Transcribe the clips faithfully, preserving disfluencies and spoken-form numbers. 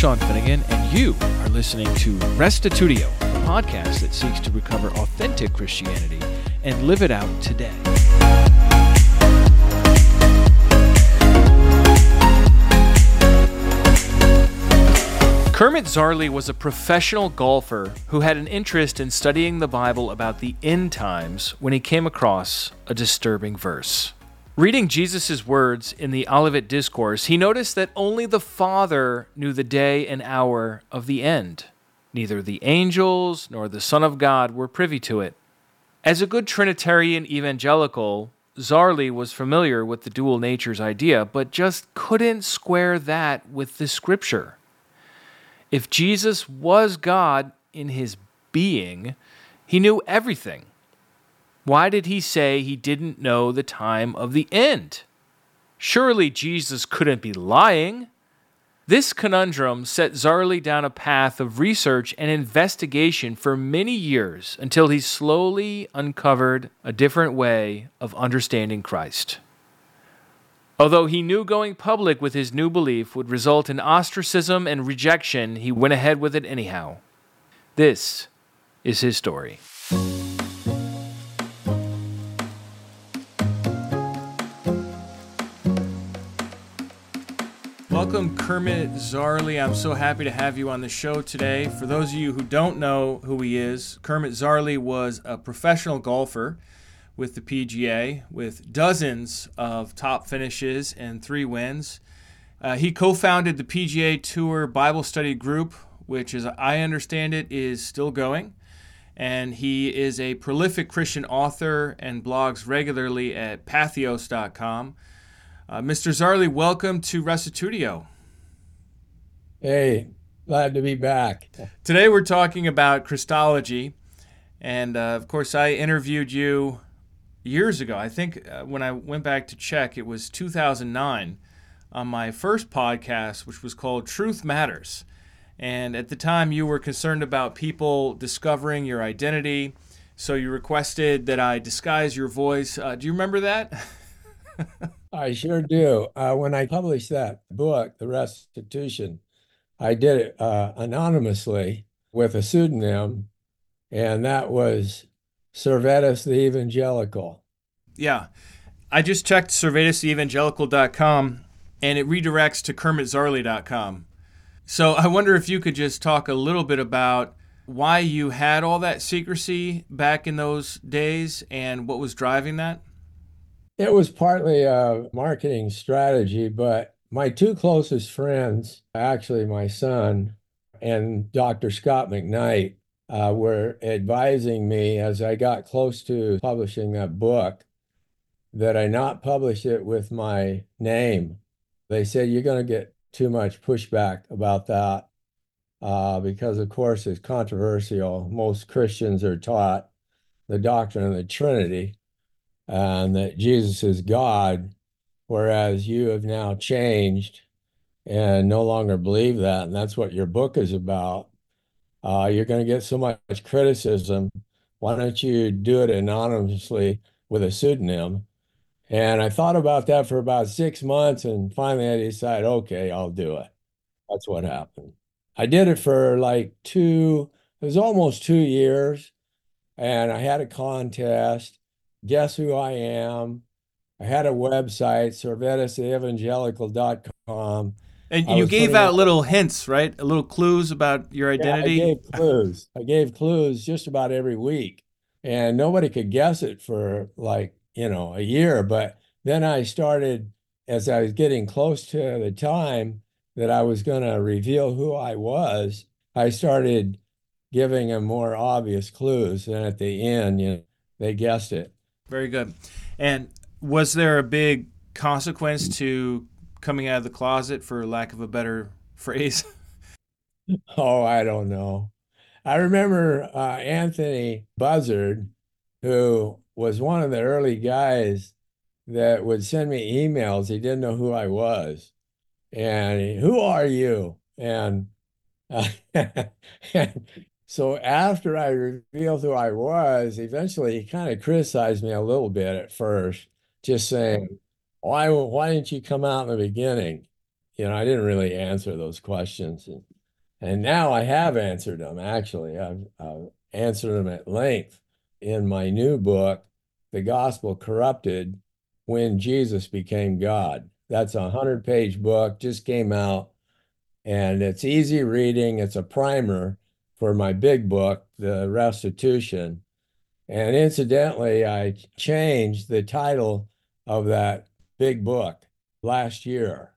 Sean Finnegan, and you are listening to Restitutio, a podcast that seeks to recover authentic Christianity and live it out today. Kermit Zarley was a professional golfer who had an interest in studying the Bible about the end times when he came across a disturbing verse. Reading Jesus' words in the Olivet Discourse, he noticed that only the Father knew the day and hour of the end. Neither the angels nor the Son of God were privy to it. As a good Trinitarian evangelical, Zarley was familiar with the dual natures idea, but just couldn't square that with the Scripture. If Jesus was God in his being, he knew everything. Why did he say he didn't know the time of the end? Surely Jesus couldn't be lying. This conundrum set Zarley down a path of research and investigation for many years until he slowly uncovered a different way of understanding Christ. Although he knew going public with his new belief would result in ostracism and rejection, he went ahead with it anyhow. This is his story. Welcome, Kermit Zarley. I'm so happy to have you on the show today. For those of you who don't know who he is, Kermit Zarley was a professional golfer with the P G A, with dozens of top finishes and three wins. Uh, he co-founded the P G A Tour Bible Study Group, which, as I understand it, is still going. And he is a prolific Christian author and blogs regularly at patheos dot com. Uh, Mister Zarley, welcome to Restitutio. Hey, glad to be back. Today we're talking about Christology. And, uh, of course, I interviewed you years ago. I think uh, when I went back to check, it was two thousand nine on my first podcast, which was called Truth Matters. And at the time, you were concerned about people discovering your identity, so you requested that I disguise your voice. Uh, do you remember that? I sure do. Uh, when I published that book, The Restitution, I did it uh, anonymously with a pseudonym, and that was Servetus the Evangelical. Yeah. I just checked servetus the evangelical dot com, and it redirects to kermit zarley dot com. So I wonder if you could just talk a little bit about why you had all that secrecy back in those days and what was driving that. It was partly a marketing strategy, but my two closest friends, actually my son and Doctor Scott McKnight, uh, were advising me as I got close to publishing that book that I not publish it with my name. They said, you're going to get too much pushback about that uh, because, of course, it's controversial. Most Christians are taught the doctrine of the Trinity and that Jesus is God, whereas you have now changed and no longer believe that, and that's what your book is about. Uh, you're going to get so much criticism. Why don't you do it anonymously with a pseudonym? And I thought about that for about six months, and finally I decided, okay, I'll do it. That's what happened. I did it for like two, it was almost two years, and I had a contest. Guess who I am? I had a website, servetus the evangelical dot com. And you gave out little hints, right? A little clues about your identity? Yeah, I gave clues. I gave clues just about every week. And nobody could guess it for like, you know, a year. But then I started, as I was getting close to the time that I was going to reveal who I was, I started giving them more obvious clues. And at the end, you know, they guessed it. Very good. And was there a big consequence to coming out of the closet, for lack of a better phrase? Oh, I don't know. I remember uh, Anthony Buzzard, who was one of the early guys that would send me emails. He didn't know who I was. And he, who are you? And, uh, and so after I revealed who I was, eventually he kind of criticized me a little bit at first, just saying, why, why didn't you come out in the beginning? You know, I didn't really answer those questions. And And now I have answered them, actually. I've, I've answered them at length in my new book, The Gospel Corrupted When Jesus Became God. That's a hundred page book, just came out, and it's easy reading. It's a primer for my big book, The Restitution. And incidentally, I changed the title of that big book last year.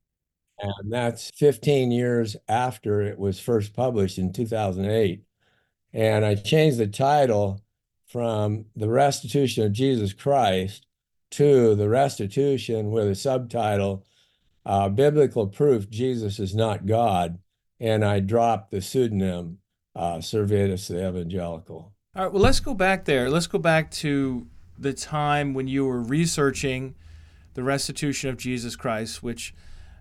And that's fifteen years after it was first published in two thousand eight. And I changed the title from The Restitution of Jesus Christ to The Restitution with a subtitle, uh, Biblical Proof Jesus is Not God. And I dropped the pseudonym uh, Servetus the Evangelical. All right, well, let's go back there. Let's go back to the time when you were researching the restitution of Jesus Christ, which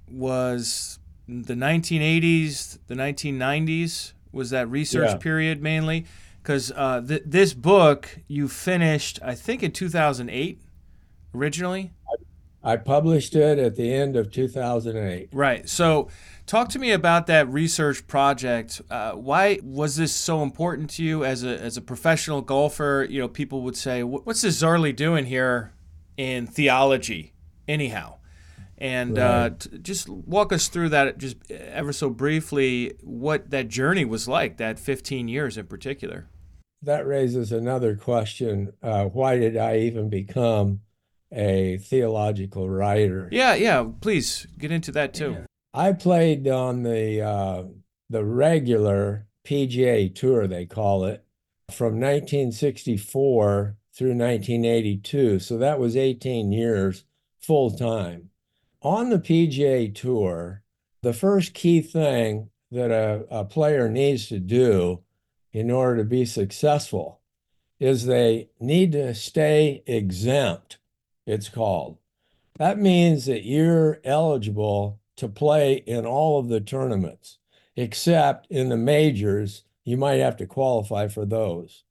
was the nineteen eighties, the nineteen nineties, was that research Yeah. period mainly? Because uh, th- this book you finished, I think, in two thousand eight originally. I published it at the end of two thousand eight. Right. So, talk to me about that research project. Uh, why was this so important to you as a as a professional golfer? You know, people would say, "What's this Zarley doing here in theology, anyhow?" And uh, Right. t- just walk us through that, just ever so briefly, what that journey was like, that fifteen years in particular. That raises another question. Uh, why did I even become a theological writer? Yeah, yeah. Please get into that too. I played on the uh, the regular P G A Tour, they call it, from nineteen sixty-four through nineteen eighty-two. So that was eighteen years full time. On the P G A Tour, the first key thing that a, a player needs to do in order to be successful is they need to stay exempt, it's called. That means that you're eligible to play in all of the tournaments, except in the majors, you might have to qualify for those.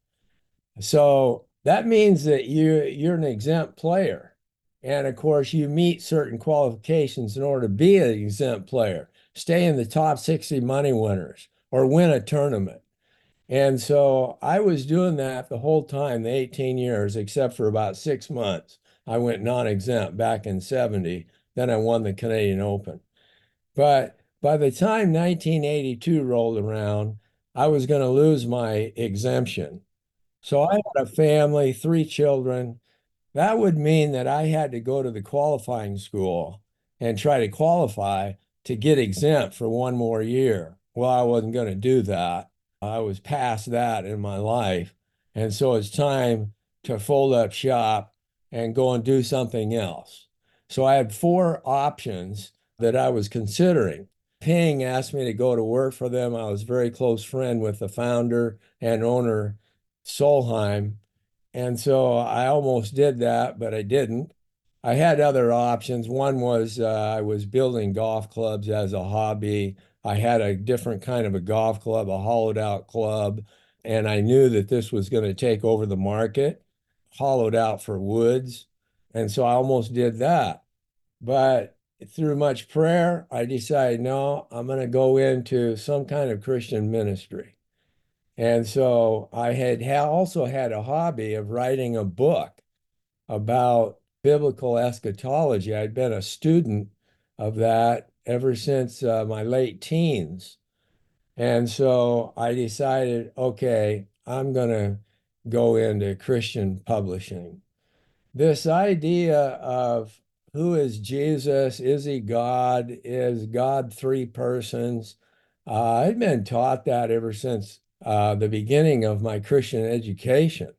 So that means that you you're an exempt player. And of course, you meet certain qualifications in order to be an exempt player, stay in the top sixty money winners, or win a tournament. And so I was doing that the whole time, the eighteen years, except for about six months. I went non-exempt back in seventy. Then I won the Canadian Open. But by the time nineteen eighty-two rolled around, I was going to lose my exemption. So I had a family, three children. That would mean that I had to go to the qualifying school and try to qualify to get exempt for one more year. Well, I wasn't going to do that. I was past that in my life. And so it's time to fold up shop and go and do something else. So I had four options that I was considering. Ping asked me to go to work for them. I was a very close friend with the founder and owner, Solheim. And so I almost did that, but I didn't. I had other options. One was uh, I was building golf clubs as a hobby. I had a different kind of a golf club, a hollowed out club, and I knew that this was going to take over the market, hollowed out for woods. And so I almost did that. But through much prayer, I decided, no, I'm going to go into some kind of Christian ministry. And so I had ha also had a hobby of writing a book about biblical eschatology. I'd been a student of that ever since uh, my late teens. And so I decided, okay, I'm going to go into Christian publishing. This idea of who is Jesus? Is he God? Is God three persons? Uh, I'd been taught that ever since uh, the beginning of my Christian education.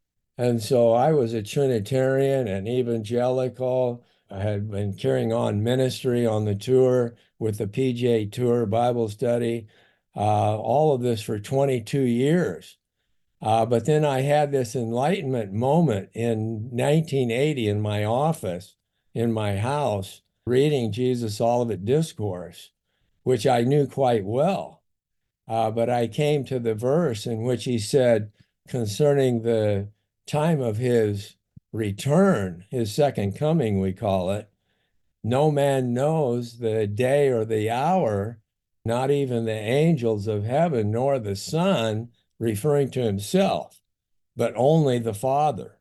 And so I was a Trinitarian and evangelical. I had been carrying on ministry on the tour with the P G A Tour Bible study, uh, all of this for twenty-two years. Uh, but then I had this enlightenment moment in nineteen eighty in my office, in my house, reading Jesus Olivet Discourse, which I knew quite well. Uh, but I came to the verse in which he said concerning the time of his return, his second coming, we call it, no man knows the day or the hour not even the angels of heaven, nor the Son, referring to himself, but only the Father.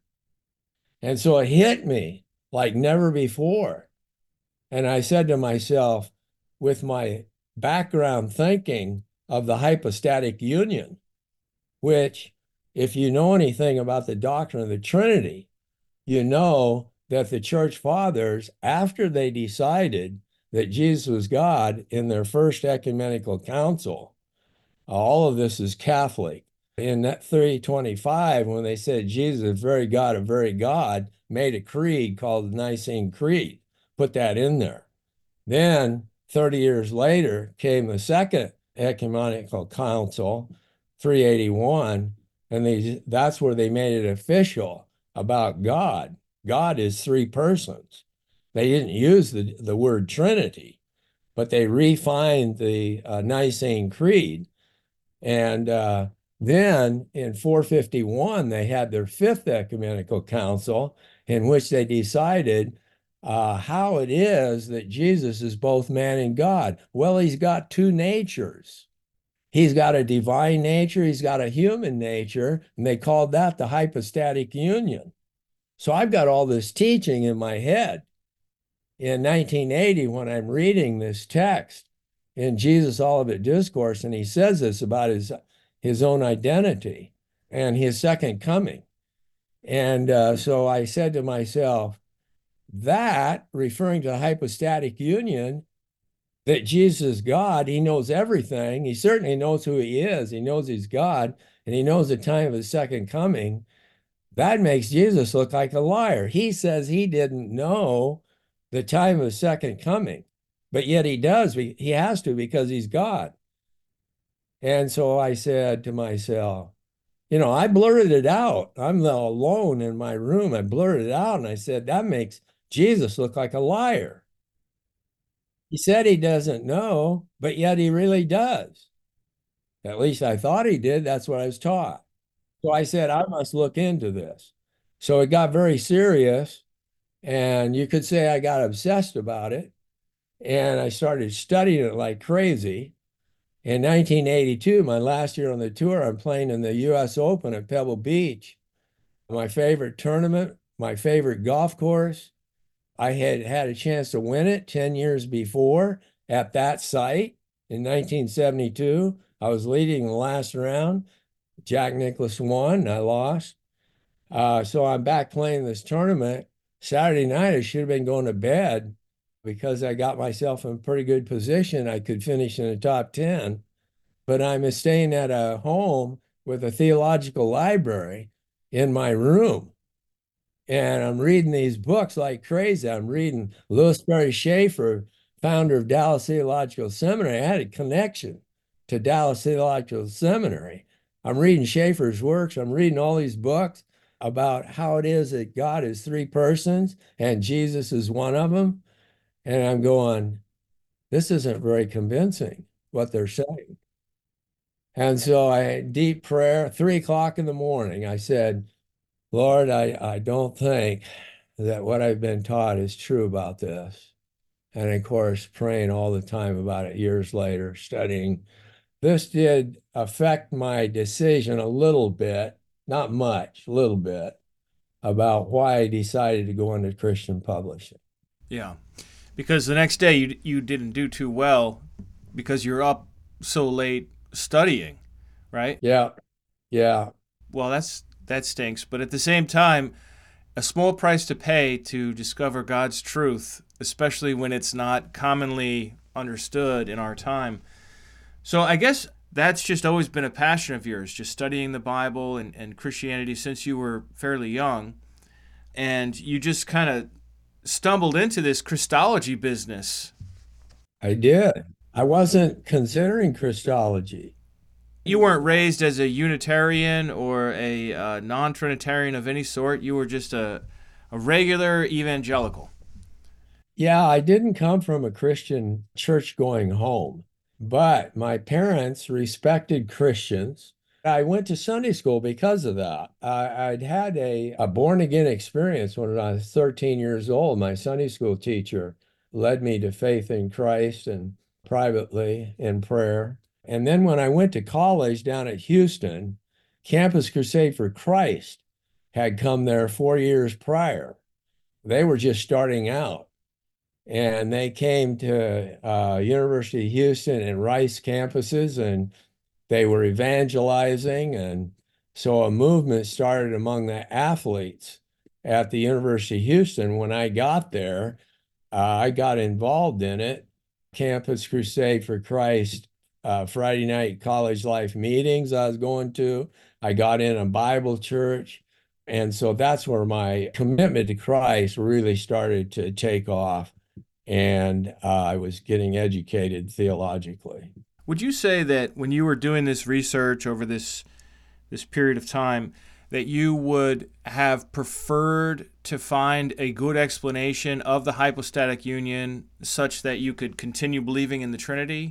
And so it hit me like never before. And I said to myself, with my background thinking of the hypostatic union, which, if you know anything about the doctrine of the Trinity, you know that the church fathers, after they decided that Jesus was God in their first ecumenical council, all of this is Catholic. In that three twenty-five, when they said Jesus is very God of very God, made a creed called the Nicene Creed, put that in there. Then thirty years later came the second ecumenical council, three eighty-one, and they, that's where they made it official about God. God is three persons. They didn't use the, the word Trinity, but they refined the uh, Nicene Creed. And uh, then in four fifty-one, they had their fifth ecumenical council in which they decided uh, how it is that Jesus is both man and God. Well, he's got two natures. He's got a divine nature, he's got a human nature, and they called that the hypostatic union. So I've got all this teaching in my head. In nineteen eighty, when I'm reading this text in Jesus Olivet Discourse, and he says this about his, his own identity and his second coming. And uh, so I said to myself, that, referring to the hypostatic union, that Jesus is God, he knows everything. He certainly knows who he is. He knows he's God, and he knows the time of his second coming. That makes Jesus look like a liar. He says he didn't know the time of the second coming, but yet he does. He has to because he's God. And so I said to myself, you know, I blurted it out. I'm alone in my room. I blurted it out and I said, that makes Jesus look like a liar. He said he doesn't know, but yet he really does. At least I thought he did. That's what I was taught. So I said, I must look into this. So it got very serious. And you could say I got obsessed about it. And I started studying it like crazy. In nineteen eighty-two, my last year on the tour, I'm playing in the U S Open at Pebble Beach. My favorite tournament, my favorite golf course. I had had a chance to win it ten years before at that site in nineteen seventy-two. I was leading the last round. Jack Nicklaus won, and I lost. Uh, so I'm back playing this tournament. Saturday night, I should have been going to bed because I got myself in a pretty good position. I could finish in the top ten, but I'm staying at a home with a theological library in my room. And I'm reading these books like crazy. I'm reading Louis Berry Schaeffer, founder of Dallas Theological Seminary. I had a connection to Dallas Theological Seminary. I'm reading Schaeffer's works. I'm reading all these books about how it is that God is three persons and Jesus is one of them. And I'm going, this isn't very convincing what they're saying. And so I, deep prayer, three o'clock in the morning, I said, Lord, I, I don't think that what I've been taught is true about this. And of course, praying all the time about it years later, studying. This did affect my decision a little bit, not much, a little bit, about why I decided to go into Christian publishing. Yeah, because the next day you you didn't do too well because you're up so late studying, right? Yeah, yeah. Well, that's that stinks. But at the same time, a small price to pay to discover God's truth, especially when it's not commonly understood in our time. So I guess that's just always been a passion of yours, just studying the Bible and, and Christianity since you were fairly young. And you just kind of stumbled into this Christology business. I did. I wasn't considering Christology. You weren't raised as a Unitarian or a uh, non-Trinitarian of any sort. You were just a, a regular evangelical. Yeah, I didn't come from a Christian church-going home, but my parents respected Christians. I went to Sunday school because of that. I, I'd had a, a born-again experience when I was thirteen years old. My Sunday school teacher led me to faith in Christ and privately in prayer. And then when I went to college down at Houston, Campus Crusade for Christ had come there four years prior. They were just starting out. And they came to uh, University of Houston and Rice campuses, and they were evangelizing. And so a movement started among the athletes at the University of Houston. When I got there, uh, I got involved in it. Campus Crusade for Christ, uh, Friday night college life meetings I was going to. I got in a Bible church. And so that's where my commitment to Christ really started to take off. And uh, I was getting educated theologically. Would you say that when you were doing this research over this this period of time, that you would have preferred to find a good explanation of the hypostatic union such that you could continue believing in the Trinity?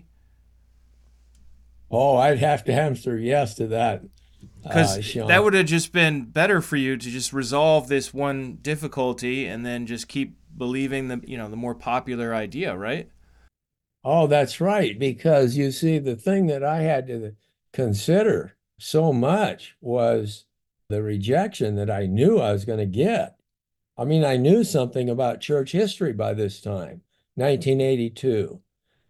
Oh, I'd have to answer yes to that, Because uh, Sean. that would have just been better for you to just resolve this one difficulty and then just keep believing the, you know, the more popular idea, right? Oh, that's right. Because you see, the thing that I had to consider so much was the rejection that I knew I was going to get. I mean, I knew something about church history by this time, nineteen eighty-two.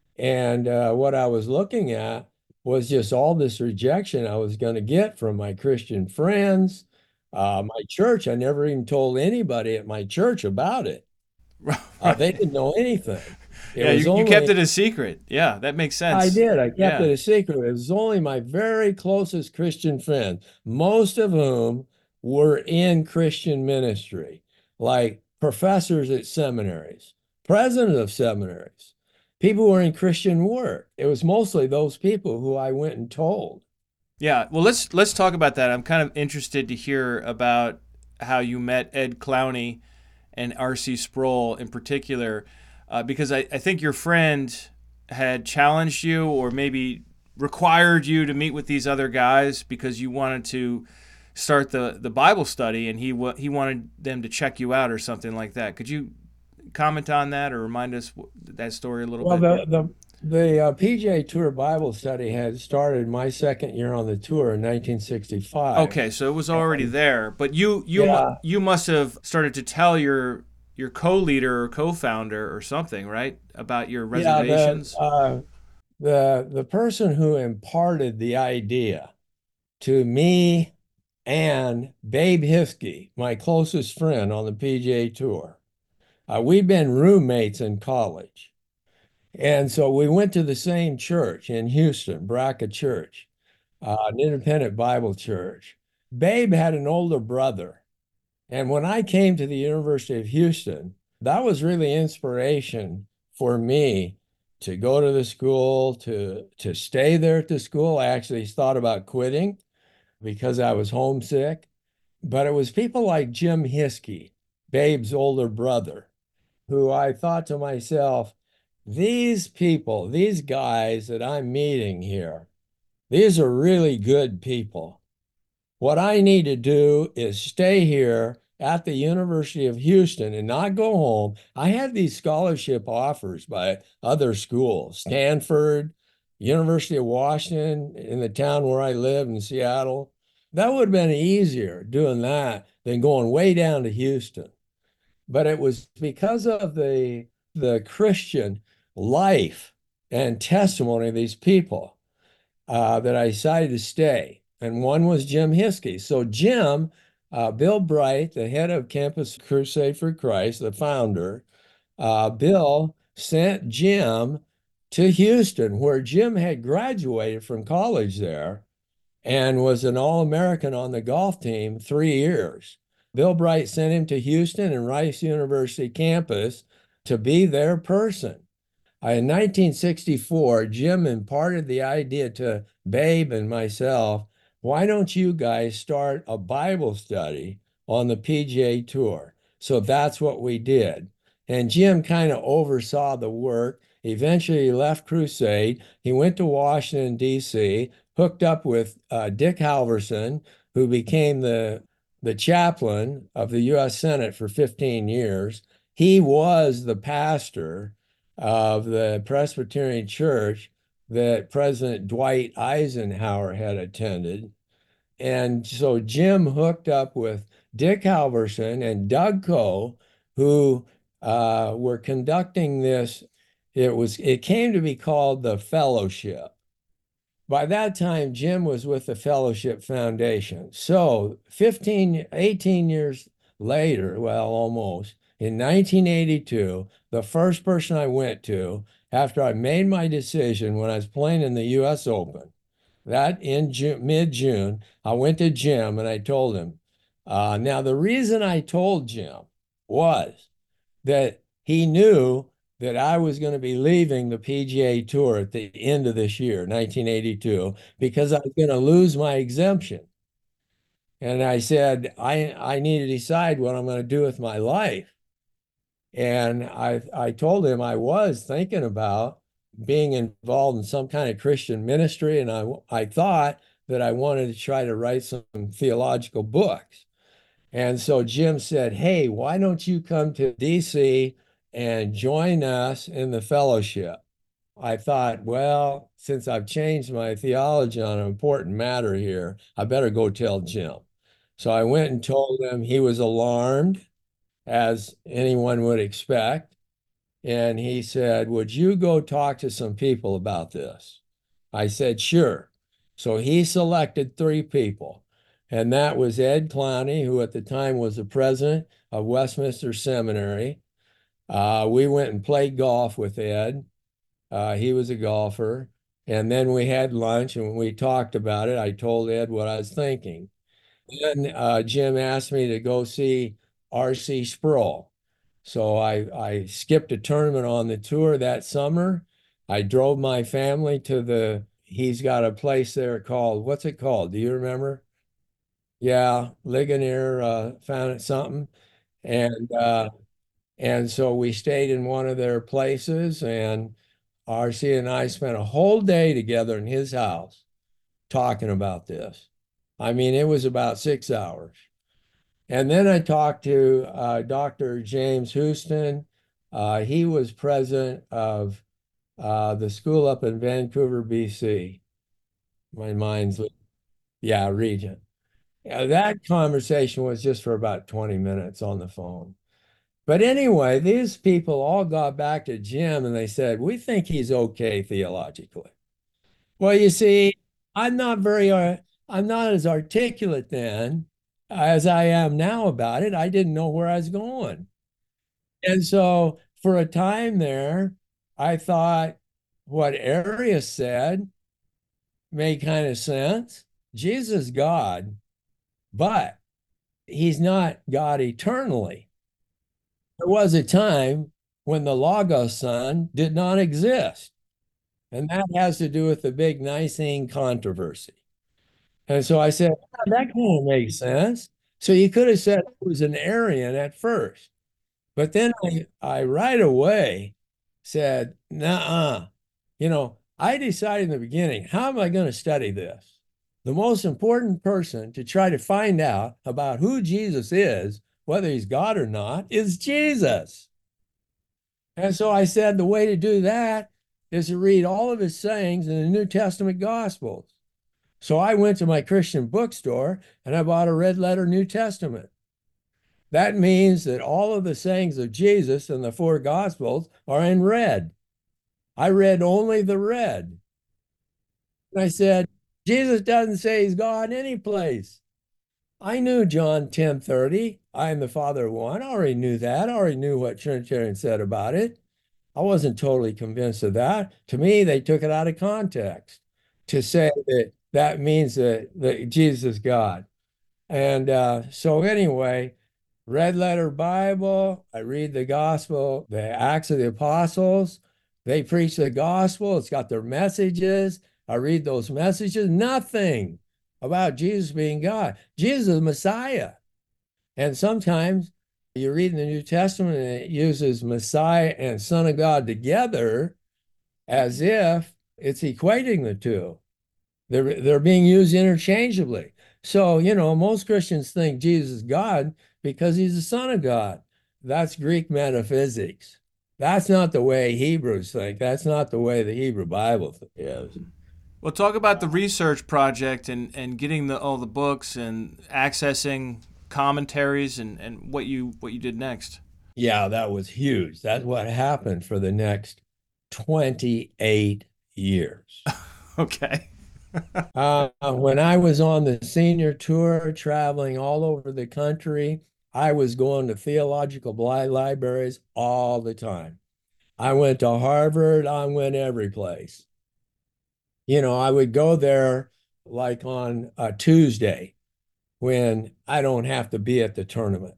And uh, what I was looking at was just all this rejection I was going to get from my Christian friends, uh, my church. I never even told anybody at my church about it. Uh, they Right. didn't know anything. It Yeah, was you, you kept only, it a secret. Yeah, that makes I sense. did, I kept Yeah. it a secret. It was only my very closest Christian friends, most of whom were in Christian ministry, like professors at seminaries, presidents of seminaries, people who were in Christian work. It was mostly those people who I went and told. Yeah. Well, let's let's talk about that. I'm kind of interested to hear about how you met Ed Clowney and R C Sproul in particular, uh, because I, I think your friend had challenged you or maybe required you to meet with these other guys because you wanted to start the, the Bible study, and he wa- he wanted them to check you out or something like that. Could you comment on that or remind us that story a little Well, bit? the the the uh, P J Tour Bible study had started my second year on the tour in nineteen sixty-five. Okay, so it was already there, but you you mu- Yeah, you must have started to tell your your co-leader or co-founder or something, right, about your yeah, the reservations. uh, the the person who imparted the idea to me and Babe Hiskey, my closest friend on the P G A Tour. Uh, we'd been roommates in college. And so we went to the same church in Houston, Braca Church, uh, an independent Bible church. Babe had an older brother. And when I came to the University of Houston, that was really inspiration for me to go to the school, to, to stay there at the school. I actually thought about quitting because I was homesick. But it was people like Jim Hiskey, Babe's older brother, who I thought to myself, these people, these guys that I'm meeting here, these are really good people. What I need to do is stay here at the University of Houston and not go home. I had these scholarship offers by other schools, Stanford, University of Washington, in the town where I live in Seattle. That would have been easier doing that than going way down to Houston. But it was because of the the Christian life and testimony of these people uh, that I decided to stay. And one was Jim Hiskey. So Jim, uh, Bill Bright, the head of Campus Crusade for Christ, the founder, uh, Bill sent Jim to Houston, where Jim had graduated from college there and was an All-American on the golf team three years. Bill Bright sent him to Houston and Rice University campus to be their person. In nineteen sixty-four, Jim imparted the idea to Babe and myself, why don't you guys start a Bible study on the P G A Tour? So that's what we did. And Jim kind of oversaw the work. Eventually, he left Crusade. He went to Washington, D C, hooked up with uh, Dick Halverson, who became the, the chaplain of the U S Senate for fifteen years. He was the pastor of the Presbyterian Church that President Dwight Eisenhower had attended. And so Jim hooked up with Dick Halverson and Doug Coe, who uh, were conducting this. It was it came to be called the Fellowship. By that time, Jim was with the Fellowship Foundation. So fifteen, eighteen years later, well, almost, in nineteen eighty-two, the first person I went to after I made my decision when I was playing in the U S Open, that in June, mid-June, I went to Jim and I told him. Uh, now, the reason I told Jim was that he knew that I was going to be leaving the P G A Tour at the end of this year, nineteen eighty-two, because I was going to lose my exemption. And I said, I, I need to decide what I'm going to do with my life. And I, I told him I was thinking about being involved in some kind of Christian ministry. And I, I thought that I wanted to try to write some theological books. And so Jim said, hey, why don't you come to D C and join us in the fellowship? I thought, well, since I've changed my theology on an important matter here, I better go tell Jim. So I went and told him. He was alarmed, as anyone would expect. And he said, would you go talk to some people about this? I said, sure. So he selected three people. And that was Ed Clowney, who at the time was the president of Westminster Seminary. Uh, we went and played golf with Ed. Uh, he was a golfer. And then we had lunch, and when we talked about it, I told Ed what I was thinking. Then uh, Jim asked me to go see R C Sproul. So I, I skipped a tournament on the tour that summer. I drove my family to the, he's got a place there called, what's it called? Do you remember? Yeah, Ligonier uh, found it something. And uh, and so we stayed in one of their places, and R C and I spent a whole day together in his house talking about this. I mean, it was about six hours. And then I talked to uh, Doctor James Houston. Uh, he was president of uh, the school up in Vancouver, B C. My mind's, yeah, Regent. Yeah, that conversation was just for about twenty minutes on the phone. But anyway, these people all got back to Jim and they said, we think he's okay theologically. Well, you see, I'm not very, uh, I'm not as articulate then as I am now about it. I didn't know where I was going. And so for a time there, I thought what Arius said made kind of sense. Jesus is God, but he's not God eternally. There was a time when the Logos Son did not exist. And that has to do with the big Nicene controversy. And so I said, "Ah, that kind of makes sense." So you could have said it was an Arian at first. But then I, I right away said, nah, you know, I decided in the beginning, how am I going to study this? The most important person to try to find out about who Jesus is, whether he's God or not, is Jesus. And so I said the way to do that is to read all of his sayings in the New Testament Gospels. So I went to my Christian bookstore and I bought a red letter New Testament. That means that all of the sayings of Jesus in the four Gospels are in red. I read only the red. And I said, Jesus doesn't say he's God any place. I knew John ten thirty, I am the Father of one. I already knew that. I already knew what Trinitarians said about it. I wasn't totally convinced of that. To me, they took it out of context to say that that means that, that Jesus is God. And uh, so anyway, red letter Bible, I read the gospel, the Acts of the Apostles. They preach the gospel. It's got their messages. I read those messages. Nothing about Jesus being God. Jesus is the Messiah. And sometimes you read in the New Testament and it uses Messiah and Son of God together as if it's equating the two. They're, they're being used interchangeably. So, you know, most Christians think Jesus is God because he's the Son of God. That's Greek metaphysics. That's not the way Hebrews think. That's not the way the Hebrew Bible is. Well, talk about the research project and, and getting the all the books and accessing commentaries and, and what you what you did next. Yeah, that was huge. That's what happened for the next twenty-eight years. Okay. Uh, when I was on the senior tour, traveling all over the country, I was going to theological li- libraries all the time. I went to Harvard, I went every place. You know, I would go there like on a Tuesday when I don't have to be at the tournament,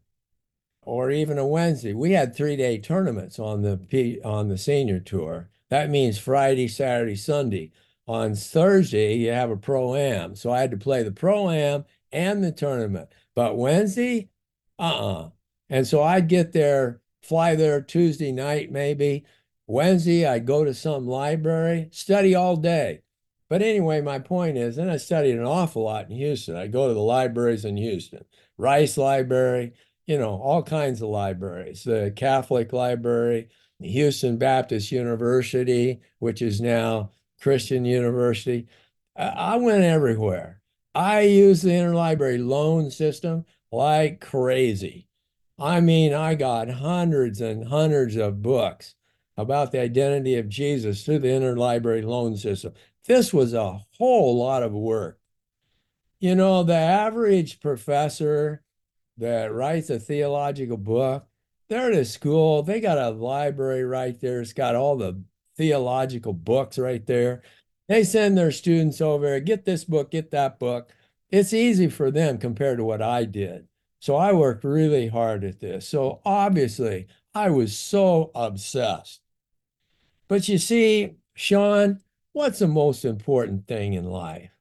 or even a Wednesday. We had three-day tournaments on the P on the senior tour. That means Friday, Saturday, Sunday. On Thursday, you have a pro-am. So I had to play the pro-am and the tournament. But Wednesday, uh-uh. And so I'd get there, fly there Tuesday night, maybe. Wednesday, I'd go to some library, study all day. But anyway, my point is, and I studied an awful lot in Houston. I go to the libraries in Houston, Rice Library, you know, all kinds of libraries, the Catholic Library, Houston Baptist University, which is now Christian University. I went everywhere. I used the interlibrary loan system like crazy. I mean, I got hundreds and hundreds of books about the identity of Jesus through the interlibrary loan system. This was a whole lot of work. You know, the average professor that writes a theological book, they're at a school, they got a library right there. It's got all the theological books right there. They send their students over, get this book, get that book. It's easy for them compared to what I did. So I worked really hard at this. So obviously, I was so obsessed. But you see, Sean, what's the most important thing in life?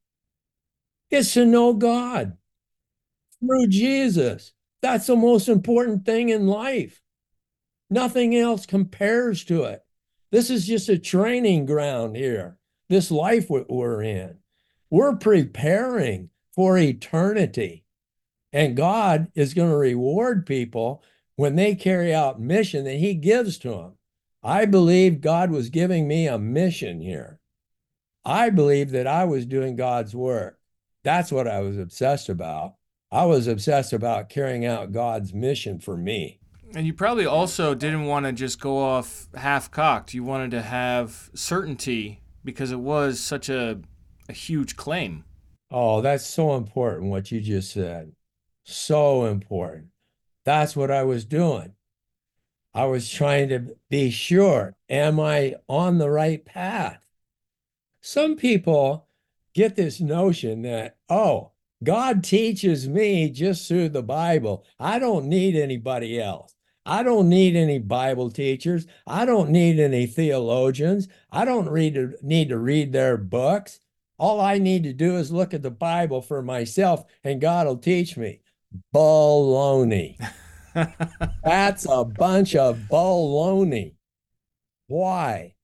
It's to know God through Jesus. That's the most important thing in life. Nothing else compares to it. This is just a training ground here, this life we're in. We're preparing for eternity. And God is going to reward people when they carry out mission that He gives to them. I believe God was giving me a mission here. I believe that I was doing God's work. That's what I was obsessed about. I was obsessed about carrying out God's mission for me. And you probably also didn't want to just go off half cocked. You wanted to have certainty because it was such a, a huge claim. Oh, that's so important what you just said. So important. That's what I was doing. I was trying to be sure, am I on the right path? Some people get this notion that, oh, God teaches me just through the Bible. I don't need anybody else. I don't need any Bible teachers. I don't need any theologians. I don't read to, need to read their books. All I need to do is look at the Bible for myself and God will teach me. Baloney. That's a bunch of baloney. Why?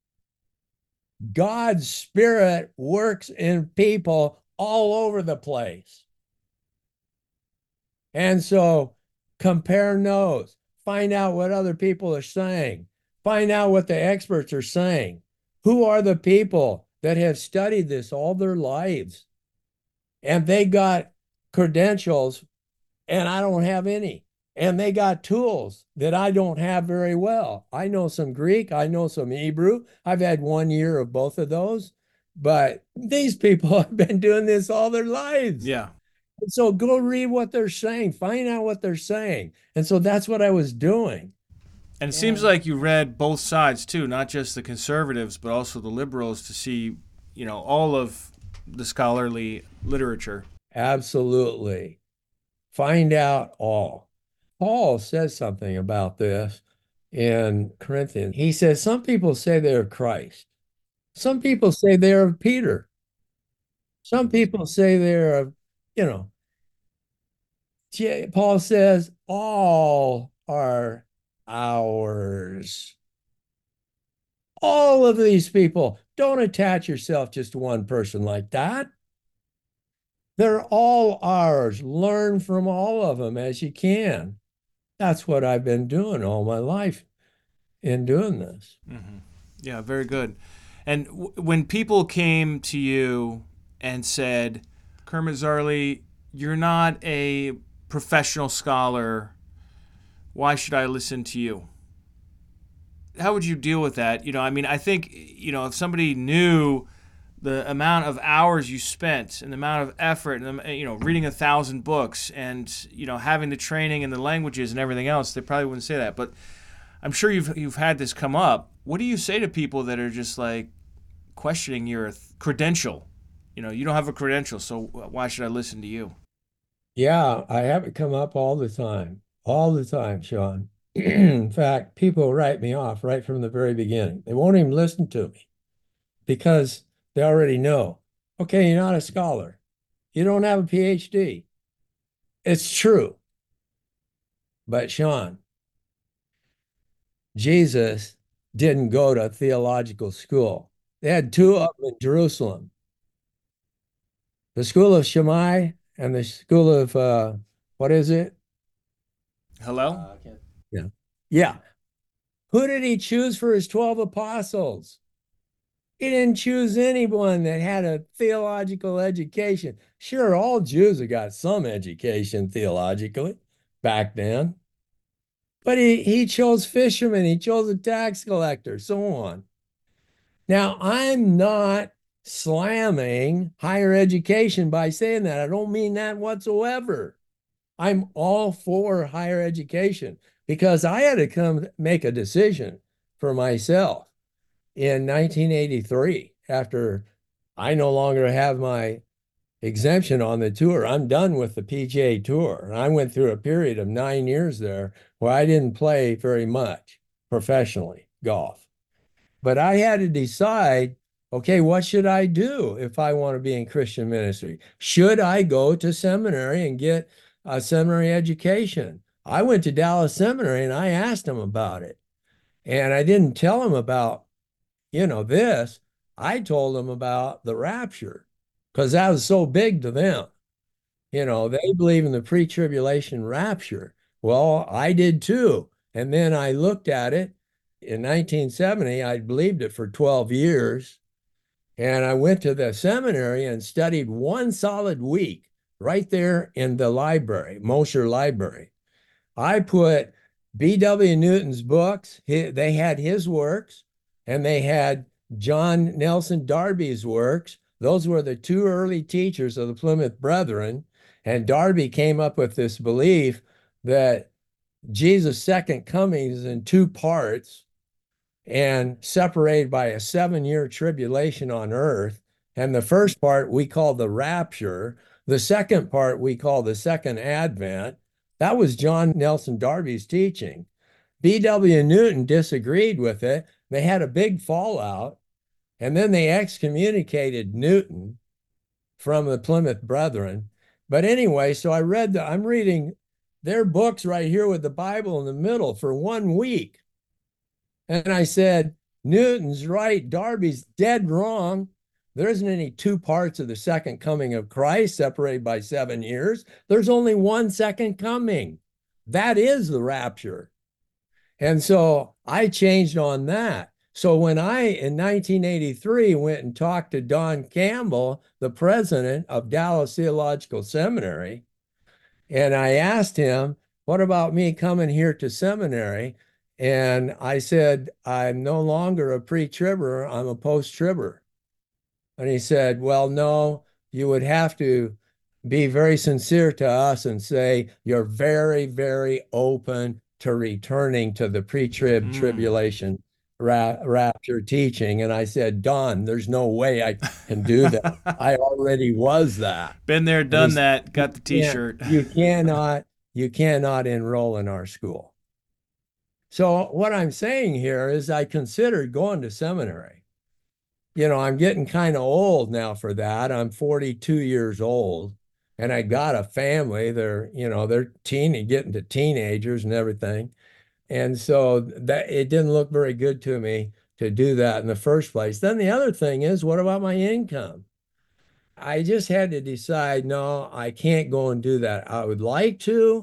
God's Spirit works in people all over the place. And so compare notes, find out what other people are saying, find out what the experts are saying. Who are the people that have studied this all their lives? And they got credentials, and I don't have any. And they got tools that I don't have very well. I know some Greek, I know some Hebrew. I've had one year of both of those, but these people have been doing this all their lives. Yeah. So go read what they're saying, find out what they're saying. And so that's what I was doing. And it seems like you read both sides too, not just the conservatives, but also the liberals to see, you know, all of the scholarly literature. Absolutely. Find out all. Paul says something about this in Corinthians. He says, some people say they're Christ. Some people say they're of Peter. Some people say they're of, you know, Paul says, all are ours. All of these people. Don't attach yourself just to one person like that. They're all ours. Learn from all of them as you can. That's what I've been doing all my life. in doing this. Mm-hmm. Yeah, very good. And w- when people came to you and said, Kermit Zarley, you're not a professional scholar, why should I listen to you? How would you deal with that? You know, I mean, I think, you know, if somebody knew the amount of hours you spent and the amount of effort and, you know, reading a thousand books and, you know, having the training and the languages and everything else, they probably wouldn't say that. But I'm sure you've, you've had this come up. What do you say to people that are just like questioning your credential? You know, you don't have a credential, so why should I listen to you? Yeah, I have it come up all the time, all the time, Sean. In fact, people write me off right from the very beginning. They won't even listen to me because they already know, okay, you're not a scholar. You don't have a P H D. It's true. But Sean, Jesus didn't go to theological school. They had two of them in Jerusalem, the school of Shammai and the school of uh, what is it? Hello? Uh, yeah. Yeah. Who did he choose for his twelve apostles? He didn't choose anyone that had a theological education. Sure, all Jews have got some education theologically back then, but he, he chose fishermen, he chose a tax collector, so on. Now, I'm not slamming higher education by saying that. I don't mean that whatsoever. I'm all for higher education because I had to come make a decision for myself in nineteen eighty-three after I no longer have my exemption on the tour. I'm done with the P G A Tour. And I went through a period of nine years there where I didn't play very much professionally golf. But I had to decide, okay, what should I do if I want to be in Christian ministry? Should I go to seminary and get a seminary education? I went to Dallas Seminary and I asked them about it. And I didn't tell them about, you know, this. I told them about the rapture because that was so big to them. You know, they believe in the pre-tribulation rapture. Well, I did too. And then I looked at it in nineteen seventy. I believed it for twelve years. And I went to the seminary and studied one solid week right there in the library, Mosher Library. I put B W. Newton's books, they had his works, and they had John Nelson Darby's works. Those were the two early teachers of the Plymouth Brethren. And Darby came up with this belief that Jesus' second coming is in two parts and separated by a seven year tribulation on earth. And the first part we call the rapture, the second part we call the second advent. That was John Nelson Darby's teaching. B W. Newton disagreed with it. They had a big fallout, and then they excommunicated Newton from the Plymouth Brethren. But anyway, so I read the, I'm reading their books right here with the Bible in the middle for one week. And I said, Newton's right, Darby's dead wrong. There isn't any two parts of the second coming of Christ separated by seven years. There's only one second coming. That is the rapture. And so I changed on that. So when I, in nineteen eighty-three, went and talked to Don Campbell, the president of Dallas Theological Seminary, and I asked him, what about me coming here to seminary? And I said, I'm no longer a pre-tribber, I'm a post-tribber. And he said, well, no, you would have to be very sincere to us and say you're very, very open to returning to the pre-trib Mm. tribulation ra rapture teaching. And I said, Don, there's no way I can do that. I already was that. Been there, done that, got the t-shirt. You cannot, you cannot enroll in our school. So what I'm saying here is I considered going to seminary. You know, I'm getting kind of old now for that. I'm forty-two years old and I got a family. They're, you know, they're teen, getting to teenagers and everything. And so that it didn't look very good to me to do that in the first place. Then the other thing is, what about my income? I just had to decide, no, I can't go and do that. I would like to,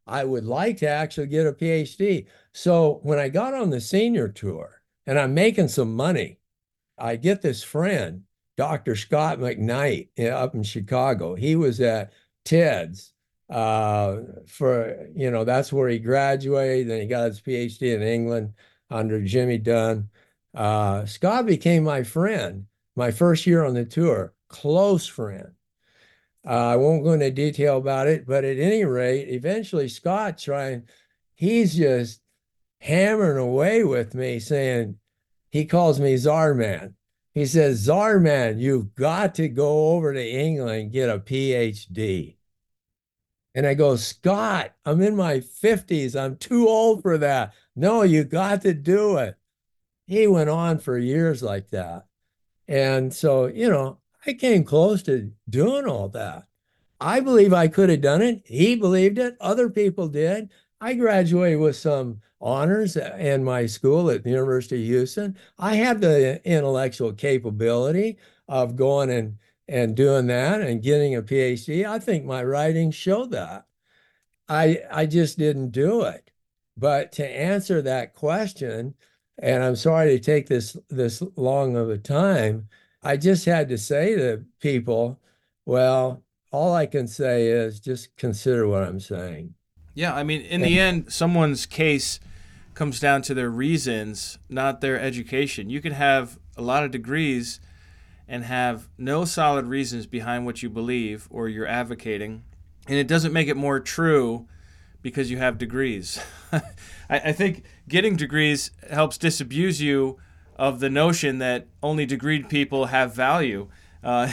I would like to actually get a PhD. So when I got on the senior tour and I'm making some money, I get this friend, Doctor Scott McKnight, yeah, up in Chicago. He was at TEDS uh, for, you know, that's where he graduated. Then he got his PhD in England under Jimmy Dunn. Uh, Scott became my friend my first year on the tour, close friend. Uh, I won't go into detail about it, but at any rate, eventually Scott trying, he's just hammering away with me saying, he calls me Czarman. He says, Czarman, you've got to go over to England and get a PhD. And I go, Scott, I'm in my fifties. I'm too old for that. No, you got to do it. He went on for years like that. And so, you know, I came close to doing all that. I believe I could have done it. He believed it. Other people did. I graduated with some honors in my school at the University of Houston. I have the intellectual capability of going and and doing that and getting a PhD. I think my writings show that. I I just didn't do it. But to answer that question, and I'm sorry to take this this long of a time, I just had to say to people, well, all I can say is just consider what I'm saying. Yeah, I mean, in the And end, someone's case comes down to their reasons, not their education. You can have a lot of degrees and have no solid reasons behind what you believe or you're advocating, and it doesn't make it more true because you have degrees. I, I think getting degrees helps disabuse you of the notion that only degreed people have value, uh,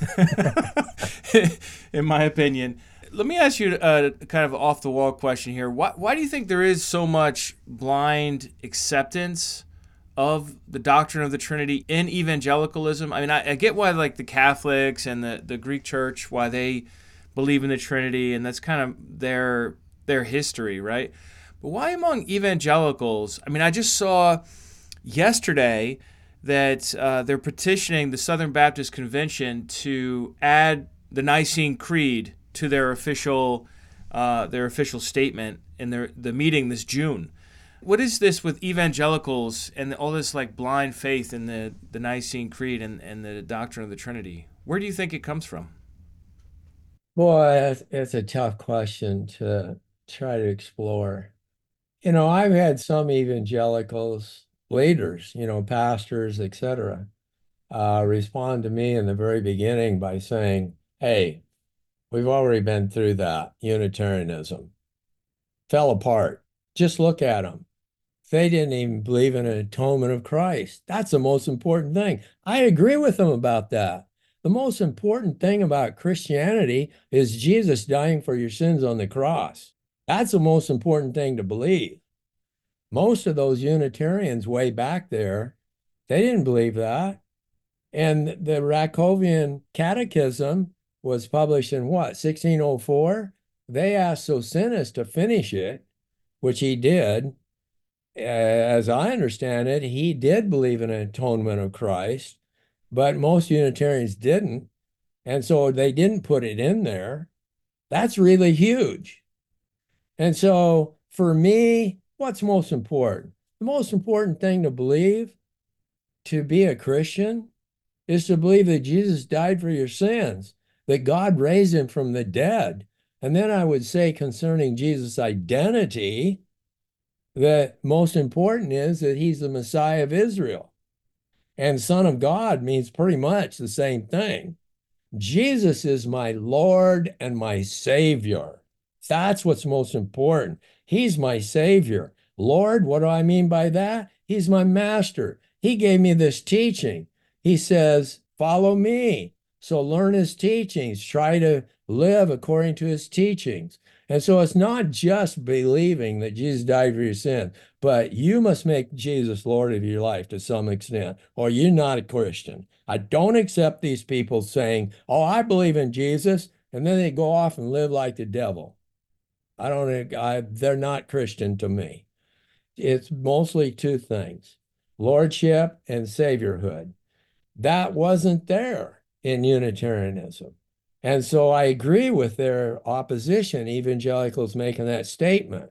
in my opinion. Let me ask you a kind of off the wall question here. Why, why do you think there is so much blind acceptance of the doctrine of the Trinity in evangelicalism? I mean, I, I get why like the Catholics and the, the Greek Church, why they believe in the Trinity, and that's kind of their their history, right? But why among evangelicals? I mean, I just saw yesterday that uh, they're petitioning the Southern Baptist Convention to add the Nicene Creed to their official uh, their official statement in their the meeting this June. What is this with evangelicals and all this like blind faith in the, the Nicene Creed and, and the doctrine of the Trinity? Where do you think it comes from? boy, it's, it's a tough question to try to explore. You know, I've had some evangelicals, leaders, you know, pastors, et cetera, uh, respond to me in the very beginning by saying, hey, we've already been through that. Unitarianism fell apart. Just look at them. They didn't even believe in an atonement of Christ. That's the most important thing. I agree with them about that. The most important thing about Christianity is Jesus dying for your sins on the cross. That's the most important thing to believe. Most of those Unitarians way back there, they didn't believe that. And the Racovian Catechism was published in what, sixteen oh four? They asked Socinus to finish it, which he did. As I understand it, he did believe in an atonement of Christ, but most Unitarians didn't. And so they didn't put it in there. That's really huge. And so for me, what's most important? The most important thing to believe, to be a Christian, is to believe that Jesus died for your sins, that God raised him from the dead. And then I would say concerning Jesus' identity, that most important is that he's the Messiah of Israel. And Son of God means pretty much the same thing. Jesus is my Lord and my Savior. That's what's most important. He's my Savior. Lord, what do I mean by that? He's my master. He gave me this teaching. He says, follow me. So learn his teachings. Try to live according to his teachings. And so it's not just believing that Jesus died for your sin, but you must make Jesus Lord of your life to some extent, or you're not a Christian. I don't accept these people saying, oh, I believe in Jesus, and then they go off and live like the devil. I don't, I, they're not Christian to me. It's mostly two things, lordship and saviorhood. That wasn't there in Unitarianism. And so I agree with their opposition, evangelicals making that statement.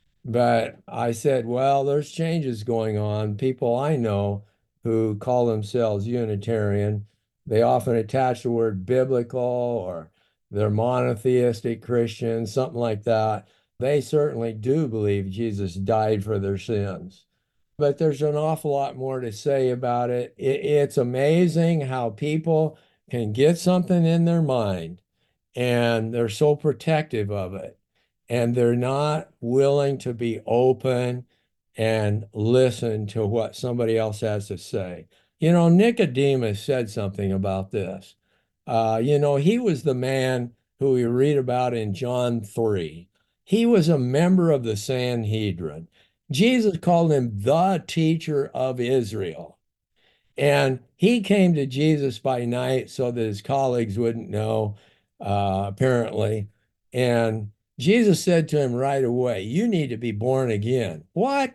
But I said, well, there's changes going on. People I know who call themselves Unitarian, they often attach the word biblical or they're monotheistic Christians, something like that. They certainly do believe Jesus died for their sins. But there's an awful lot more to say about it. it. It's amazing how people can get something in their mind and they're so protective of it and they're not willing to be open and listen to what somebody else has to say. You know, Nicodemus said something about this. Uh, you know, he was the man who we read about in John three. He was a member of the Sanhedrin. Jesus called him the teacher of Israel. And he came to Jesus by night so that his colleagues wouldn't know, uh, apparently. And Jesus said to him right away, you need to be born again. What?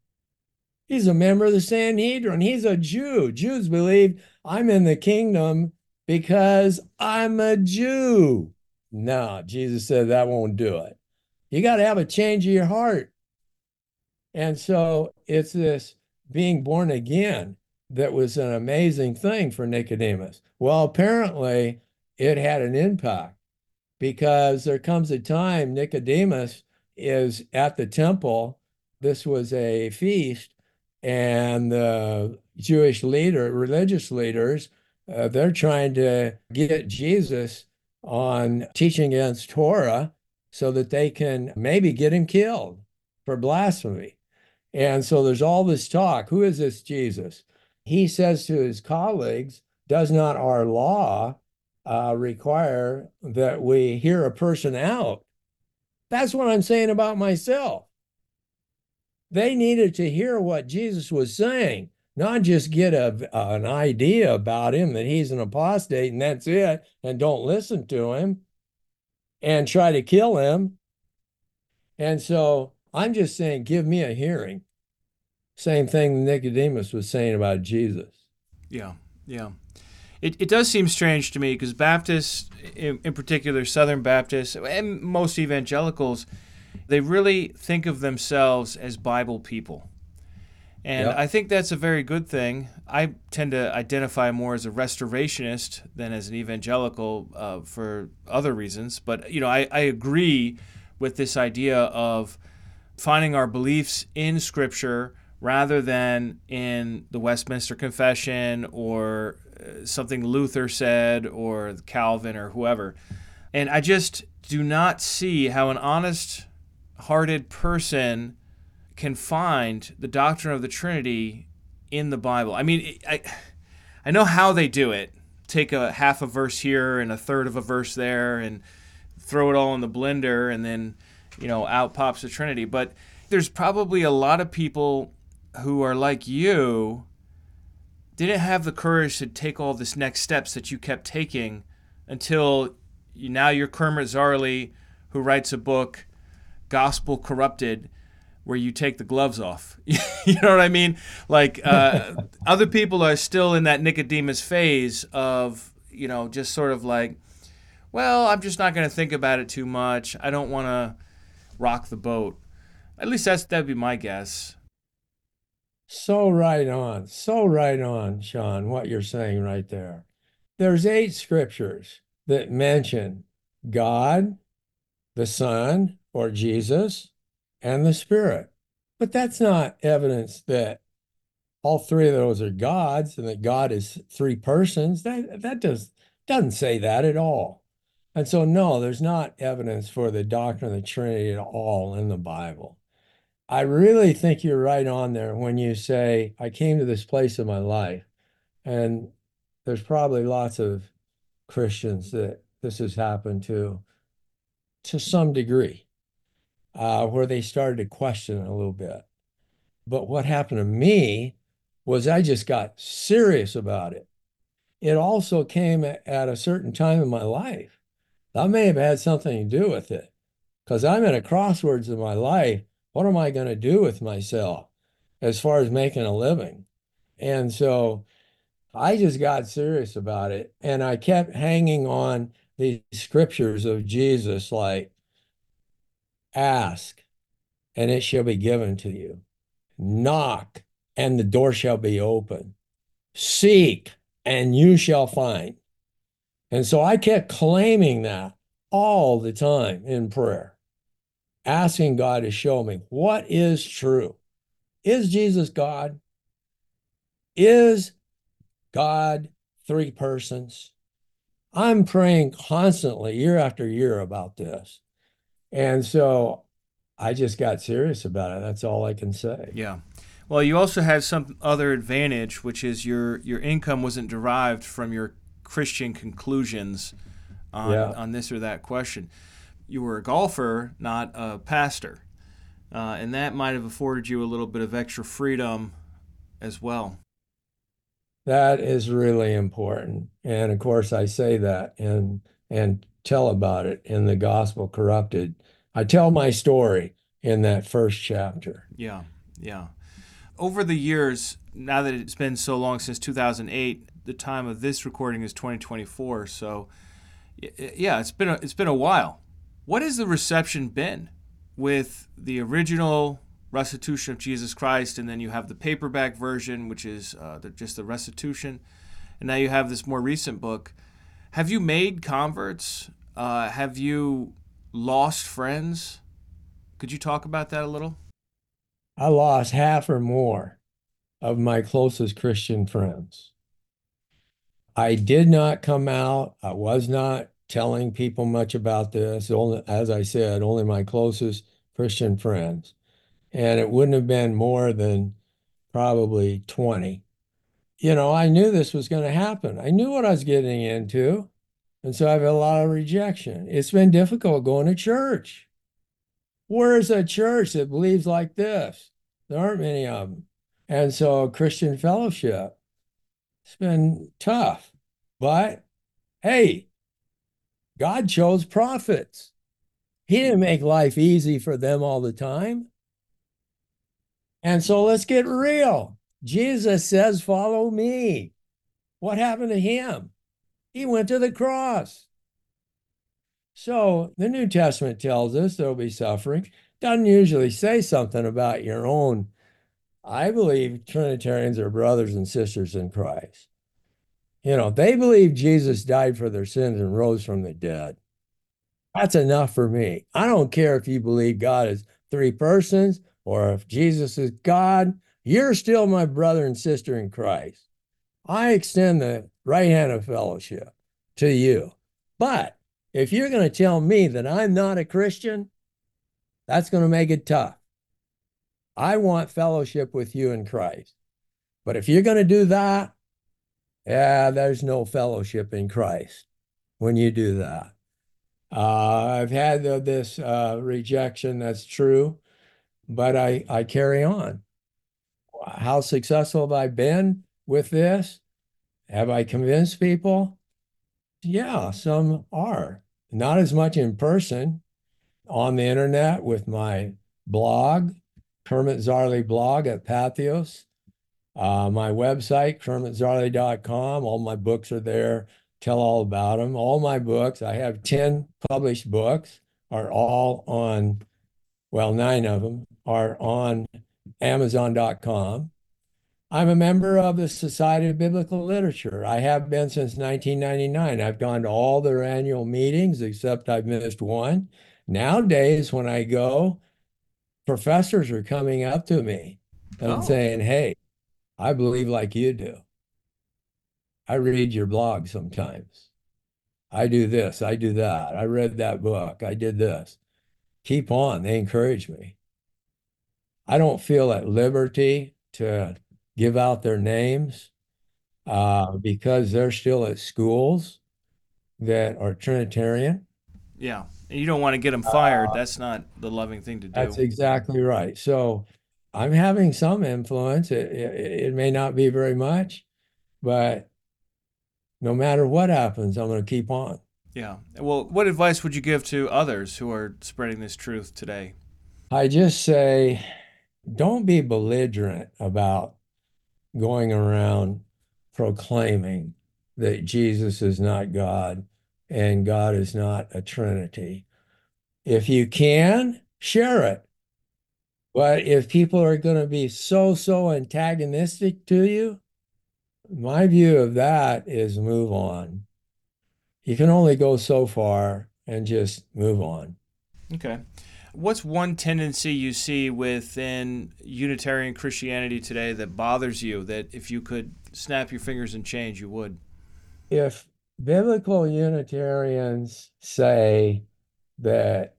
He's a member of the Sanhedrin. He's a Jew. Jews believe I'm in the kingdom because I'm a Jew. No, Jesus said that won't do it. You got to have a change of your heart. And so it's this being born again that was an amazing thing for Nicodemus. Well, apparently it had an impact because there comes a time Nicodemus is at the temple. This was a feast, and the Jewish leader, religious leaders, uh, they're trying to get Jesus on teaching against Torah so that they can maybe get him killed for blasphemy. And so there's all this talk. Who is this Jesus? He says to his colleagues, does not our law uh, require that we hear a person out? That's what I'm saying about myself. They needed to hear what Jesus was saying, not just get a, an idea about him that he's an apostate and that's it, and don't listen to him and try to kill him. And so I'm just saying, give me a hearing. Same thing Nicodemus was saying about Jesus. Yeah, yeah. It, it does seem strange to me because Baptists, in, in particular Southern Baptists, and most evangelicals, they really think of themselves as Bible people. And Yep. I think that's a very good thing. I tend to identify more as a restorationist than as an evangelical uh, for other reasons. But, you know, I, I agree with this idea of finding our beliefs in Scripture rather than in the Westminster Confession or uh, something Luther said or Calvin or whoever. And I just do not see how an honest-hearted person can find the doctrine of the Trinity in the Bible. I mean, I I know how they do it. Take a half a verse here and a third of a verse there and throw it all in the blender and then, you know, out pops the Trinity. But there's probably a lot of people who are like you, didn't have the courage to take all this next steps that you kept taking until you, now you're Kermit Zarley, who writes a book, Gospel Corrupted, where you take the gloves off. You know what I mean? Like uh, other people are still in that Nicodemus phase of, you know, just sort of like, well, I'm just not going to think about it too much. I don't want to rock the boat. At least that's that'd be my guess. So right on, so right on, Sean, what you're saying right there. There's eight scriptures that mention God, the Son, or Jesus, and the Spirit. But that's not evidence that all three of those are gods and that God is three persons. That that does doesn't say that at all. And so no, there's not evidence for the doctrine of the Trinity at all in the Bible. I really think you're right on there when you say, I came to this place in my life, and there's probably lots of Christians that this has happened to, to some degree, uh, where they started to question it a little bit. But what happened to me was I just got serious about it. It also came at a certain time in my life. That may have had something to do with it because I'm at a crossroads in my life. What am I going to do with myself as far as making a living? And so I just got serious about it and I kept hanging on. these scriptures of Jesus, like ask and it shall be given to you, knock and the door shall be open, seek and you shall find. And so I kept claiming that all the time in prayer, asking God to show me what is true. Is Jesus God? Is God three persons? I'm praying constantly, year after year, about this. And so I just got serious about it. That's all I can say. Yeah. Well, you also had some other advantage, which is your your income wasn't derived from your Christian conclusions on Yeah. on this or that question. You were a golfer, not a pastor, uh, and that might have afforded you a little bit of extra freedom as well. That is really important. And of course, I say that and and tell about it in the Gospel Corrupted. I tell my story in that first chapter. Yeah, yeah. Over the years, now that it's been so long since two thousand eight, the time of this recording is twenty twenty-four. So, yeah, it's been a, it's been a while. What has the reception been with the original Restitution of Jesus Christ, and then you have the paperback version, which is uh, the, just the Restitution, and now you have this more recent book. Have you made converts? Uh, have you lost friends? Could you talk about that a little? I lost half or more of my closest Christian friends. I did not come out. I was not telling people much about this. Only, as I said, only my closest Christian friends. And it wouldn't have been more than probably twenty. You know, I knew this was going to happen. I knew what I was getting into. And so I've had a lot of rejection. It's been difficult going to church. Where's a church that believes like this? There aren't many of them. And so Christian fellowship, it's been tough. But hey, God chose prophets. He didn't make life easy for them all the time. And so let's get real. Jesus says, follow me. What happened to him? He went to the cross. So the New Testament tells us there'll be suffering. Doesn't usually say something about your own. I believe Trinitarians are brothers and sisters in Christ. You know, they believe Jesus died for their sins and rose from the dead. That's enough for me. I don't care if you believe God is three persons or if Jesus is God. You're still my brother and sister in Christ. I extend the right hand of fellowship to you. But if you're going to tell me that I'm not a Christian, that's going to make it tough. I want fellowship with you in Christ. But if you're going to do that, yeah, there's no fellowship in Christ when you do that. Uh, I've had uh, this uh, rejection, that's true, but I, I carry on. How successful have I been with this? Have I convinced people? Yeah, some are. Not as much in person, on the internet with my blog, Kermit Zarley blog at Patheos. Uh, my website, kermit zarley dot com. All my books are there. Tell all about them. All my books, I have ten published books, are all on, well, nine of them are on amazon dot com. I'm a member of the Society of Biblical Literature. I have been since nineteen ninety-nine. I've gone to all their annual meetings, except I've missed one. Nowadays, when I go, professors are coming up to me and Oh, saying, hey, I believe like you do. I read your blog sometimes. I do this, I do that. I read that book. I did this. Keep on. They encourage me. I don't feel at liberty to give out their names uh, because they're still at schools that are Trinitarian. yeah. And you don't want to get them fired. Uh, That's not the loving thing to that's do. exactly right. So I'm having some influence. It, it, it may not be very much, but no matter what happens, I'm going to keep on. Yeah. Well, what advice would you give to others who are spreading this truth today? I just say, don't be belligerent about going around proclaiming that Jesus is not God and God is not a Trinity. If you can, share it. But if people are going to be so, so antagonistic to you, my view of that is move on. You can only go so far and just move on. Okay. What's one tendency you see within Unitarian Christianity today that bothers you that if you could snap your fingers and change, you would? If biblical Unitarians say that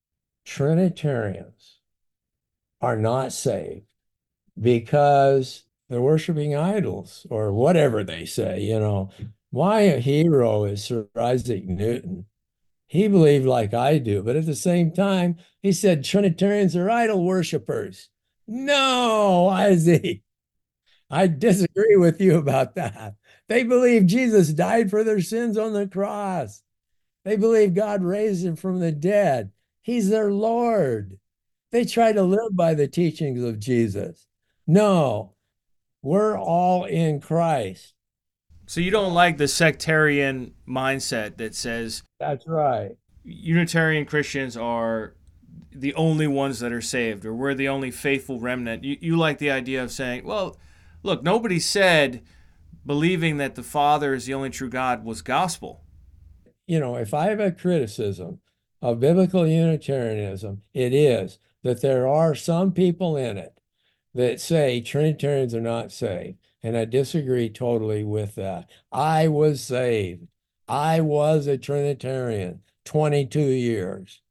Trinitarians are not saved because they're worshiping idols or whatever they say, you know, my hero is Sir Isaac Newton. He believed like I do, but at the same time, he said Trinitarians are idol worshipers. No, Isaac, I disagree with you about that. They believe Jesus died for their sins on the cross. They believe God raised him from the dead. He's their Lord. They try to live by the teachings of Jesus. No, we're all in Christ. So you don't like the sectarian mindset that says That's right. Unitarian Christians are the only ones that are saved, or we're the only faithful remnant. You, you like the idea of saying, well, look, nobody said believing that the Father is the only true God was gospel. You know, if I have a criticism of biblical Unitarianism, it is that there are some people in it that say Trinitarians are not saved. And I disagree totally with that. I was saved. I was a Trinitarian twenty-two years.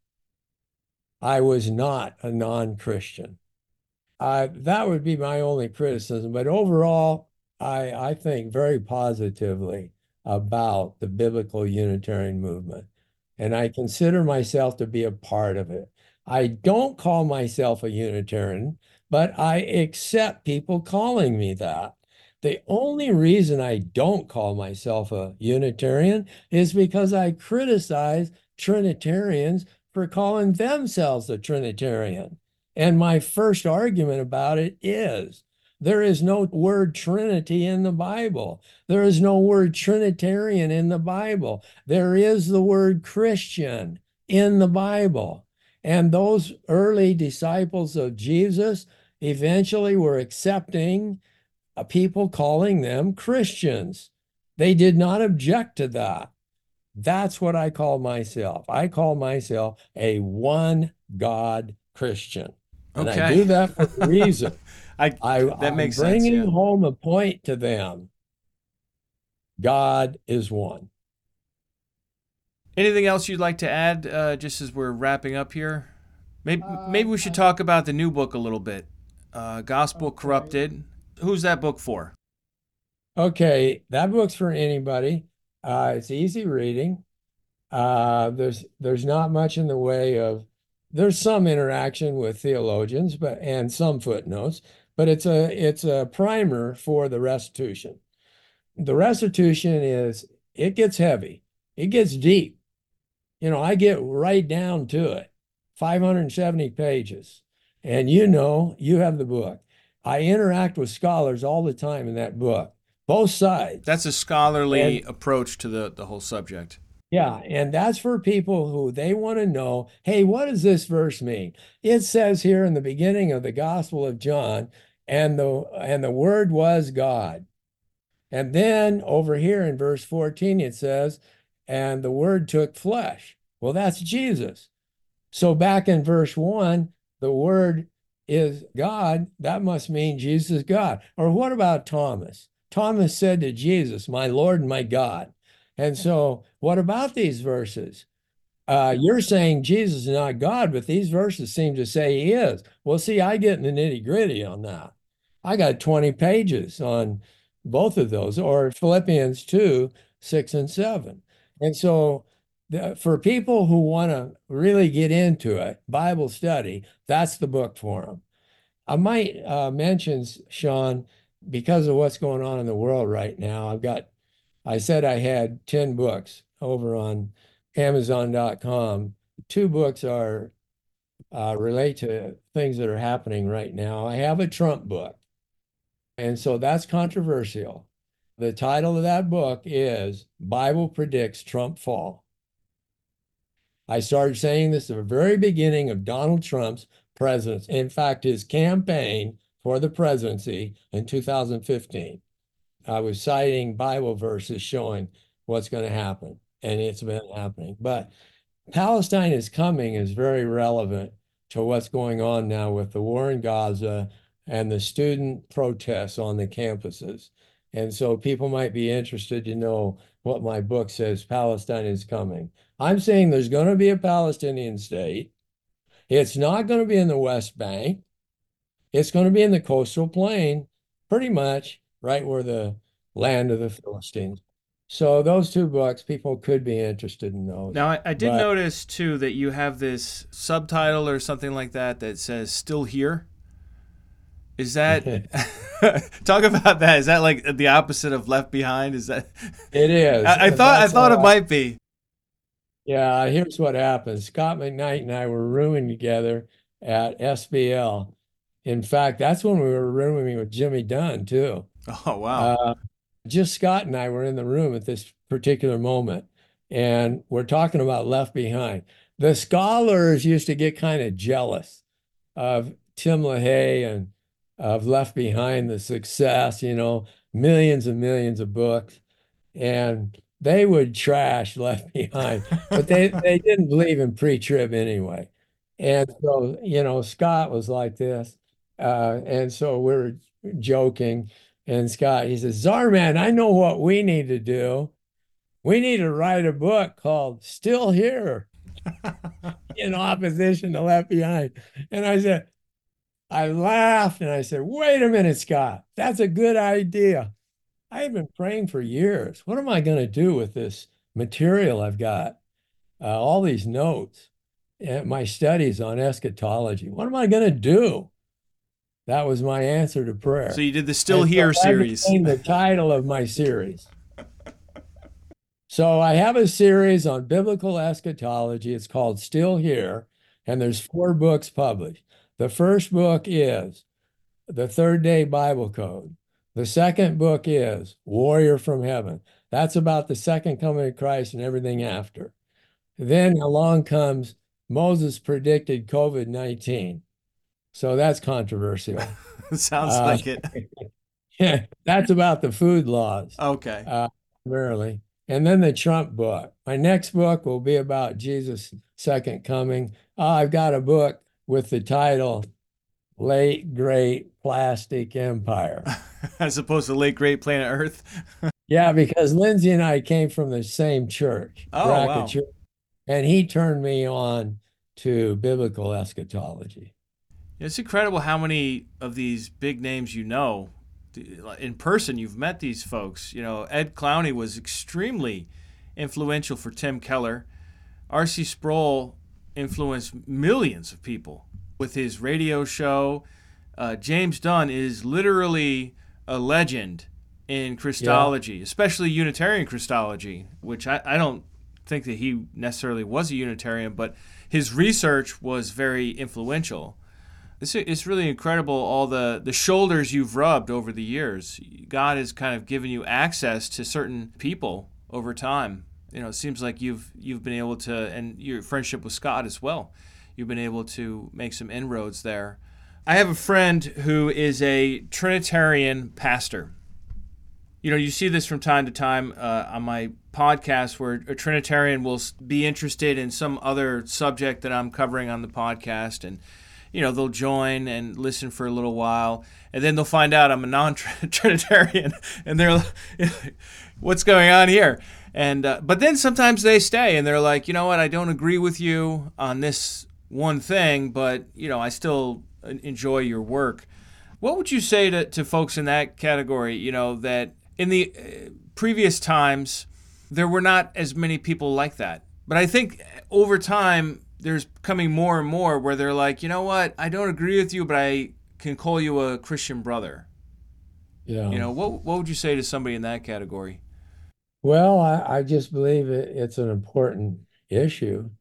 I was not a non-Christian. Uh, that would be my only criticism. But overall, I, I think very positively about the biblical Unitarian movement. And I consider myself to be a part of it. I don't call myself a Unitarian, but I accept people calling me that. The only reason I don't call myself a Unitarian is because I criticize Trinitarians for calling themselves a Trinitarian. And my first argument about it is there is no word Trinity in the Bible. There is no word Trinitarian in the Bible. There is the word Christian in the Bible. And those early disciples of Jesus eventually were accepting people calling them Christians. They did not object to that. That's what I call myself. I call myself a one God Christian. And I Okay. do that for a reason. I I, that I'm makes sense, bringing yeah. home a point to them. God is one. Anything else you'd like to add, uh, just as we're wrapping up here? Maybe Uh, maybe we should I, talk about the new book a little bit. Uh, Gospel okay. Corrupted. Who's that book for? Okay, that book's for anybody. Uh, it's easy reading. Uh, there's there's not much in the way of there's some interaction with theologians, but and some footnotes, but it's a it's a primer for the restitution. The restitution is it gets heavy, it gets deep. You know, I get right down to it, five hundred seventy pages, and you know, you have the book. I interact with scholars all the time in that book, both sides, That's a scholarly and approach to the, the whole subject. yeah, and that's for people who they want to know, hey, what does this verse mean? It says here in the beginning of the Gospel of John, and the and the word was God. And then over here in verse fourteen it says, and the word took flesh. Well, that's Jesus. So back in verse one, the word is God. That must mean Jesus is God. Or what about Thomas? Thomas said to Jesus, my Lord and my God. And so, what about these verses? Uh, you're saying Jesus is not God, but these verses seem to say he is. Well, see, I get in the nitty gritty on that. I got twenty pages on both of those, or Philippians two, six, and seven. And so, the, for people who want to really get into it, Bible study, that's the book for them. I might uh, mention, Sean, because of what's going on in the world right now, I've got, I said I had ten books over on Amazon dot com. Two books are uh, relate to things that are happening right now. I have a Trump book, and so that's controversial. The title of that book is Bible Predicts Trump Fall. I started saying this at the very beginning of Donald Trump's presidency. In fact, his campaign for the presidency in two thousand fifteen. I was citing Bible verses showing what's going to happen, and it's been happening. But Palestine is coming is very relevant to what's going on now with the war in Gaza and the student protests on the campuses. And so people might be interested to know what my book says, Palestine is coming. I'm saying there's going to be a Palestinian state. It's not going to be in the West Bank. It's going to be in the coastal plain, pretty much right where the land of the Philistines. So those two books, people could be interested in those. Now, I, I did But notice too that you have this subtitle or something like that that says "Still Here." Is that it talk about that? Is that like the opposite of Left Behind? Is that is. I, I thought I That's thought how it I, might be. yeah, here's what happened. Scott McKnight and I were rooming together at S B L. In fact, that's when we were rooming with Jimmy Dunn too. Oh wow. Uh, just Scott and I were in the room at this particular moment, and we're talking about Left Behind. The scholars used to get kind of jealous of Tim LaHaye and of Left Behind, the success, you know, millions and millions of books, and they would trash Left Behind, but they they didn't believe in pre-trib anyway. And so, you know, Scott was like this, uh, and so we we're joking. And Scott, he says, Zarman, I know what we need to do. We need to write a book called Still Here in opposition to Left Behind. And I said, I laughed and I said, wait a minute, Scott, that's a good idea. I've been praying for years. What am I going to do with this material I've got? Uh, all these notes and my studies on eschatology. What am I going to do? That was my answer to So prayer. you did the Still And so Here that series. became the title of my series. So I have a series on biblical eschatology. It's called Still Here, and there's four books published. The first book is The Third Day Bible Code. The second book is Warrior from Heaven. That's about the second coming of Christ and everything after. Then along comes Moses predicted COVID nineteen. So that's controversial. Sounds Uh, like it. yeah, that's about the food laws, Okay. uh, primarily. And then the Trump book. My next book will be about Jesus' second coming. Uh, I've got a book with the title Late Great Plastic Empire. As opposed to late great planet Earth. Yeah, because Lindsay and I came from the same church, Oh Bracket wow. Church, and he turned me on to biblical eschatology. It's incredible how many of these big names you know in person. You've met these folks. You know, Ed Clowney was extremely influential for Tim Keller. R C Sproul influenced millions of people with his radio show. Uh, James Dunn is literally a legend in Yeah. Christology, especially Unitarian Christology, which I, I don't think that he necessarily was a Unitarian, but his research was very influential. It's, it's really incredible all the, the shoulders you've rubbed over the years. God has kind of given you access to certain people over time. You know, it seems like you've you've been able to, and your friendship with Scott as well, you've been able to make some inroads there. I have a friend who is a Trinitarian pastor. You know, you see this from time to time uh, on my podcast where a Trinitarian will be interested in some other subject that I'm covering on the podcast, and you know, they'll join and listen for a little while, and then they'll find out I'm a non-Trinitarian, and they're like, what's going on here? And uh, but then sometimes they stay, and they're like, you know what, I don't agree with you on this one thing, but you know, I still enjoy your work. What would you say to, to folks in that category, you know, that in the uh, previous times, there were not as many people like that. But I think over time, there's coming more and more where they're like, you know what, I don't agree with you, but I can call you a Christian brother. Yeah. You know, what what would you say to somebody in that category? Well, I, I just believe it, it's an important issue.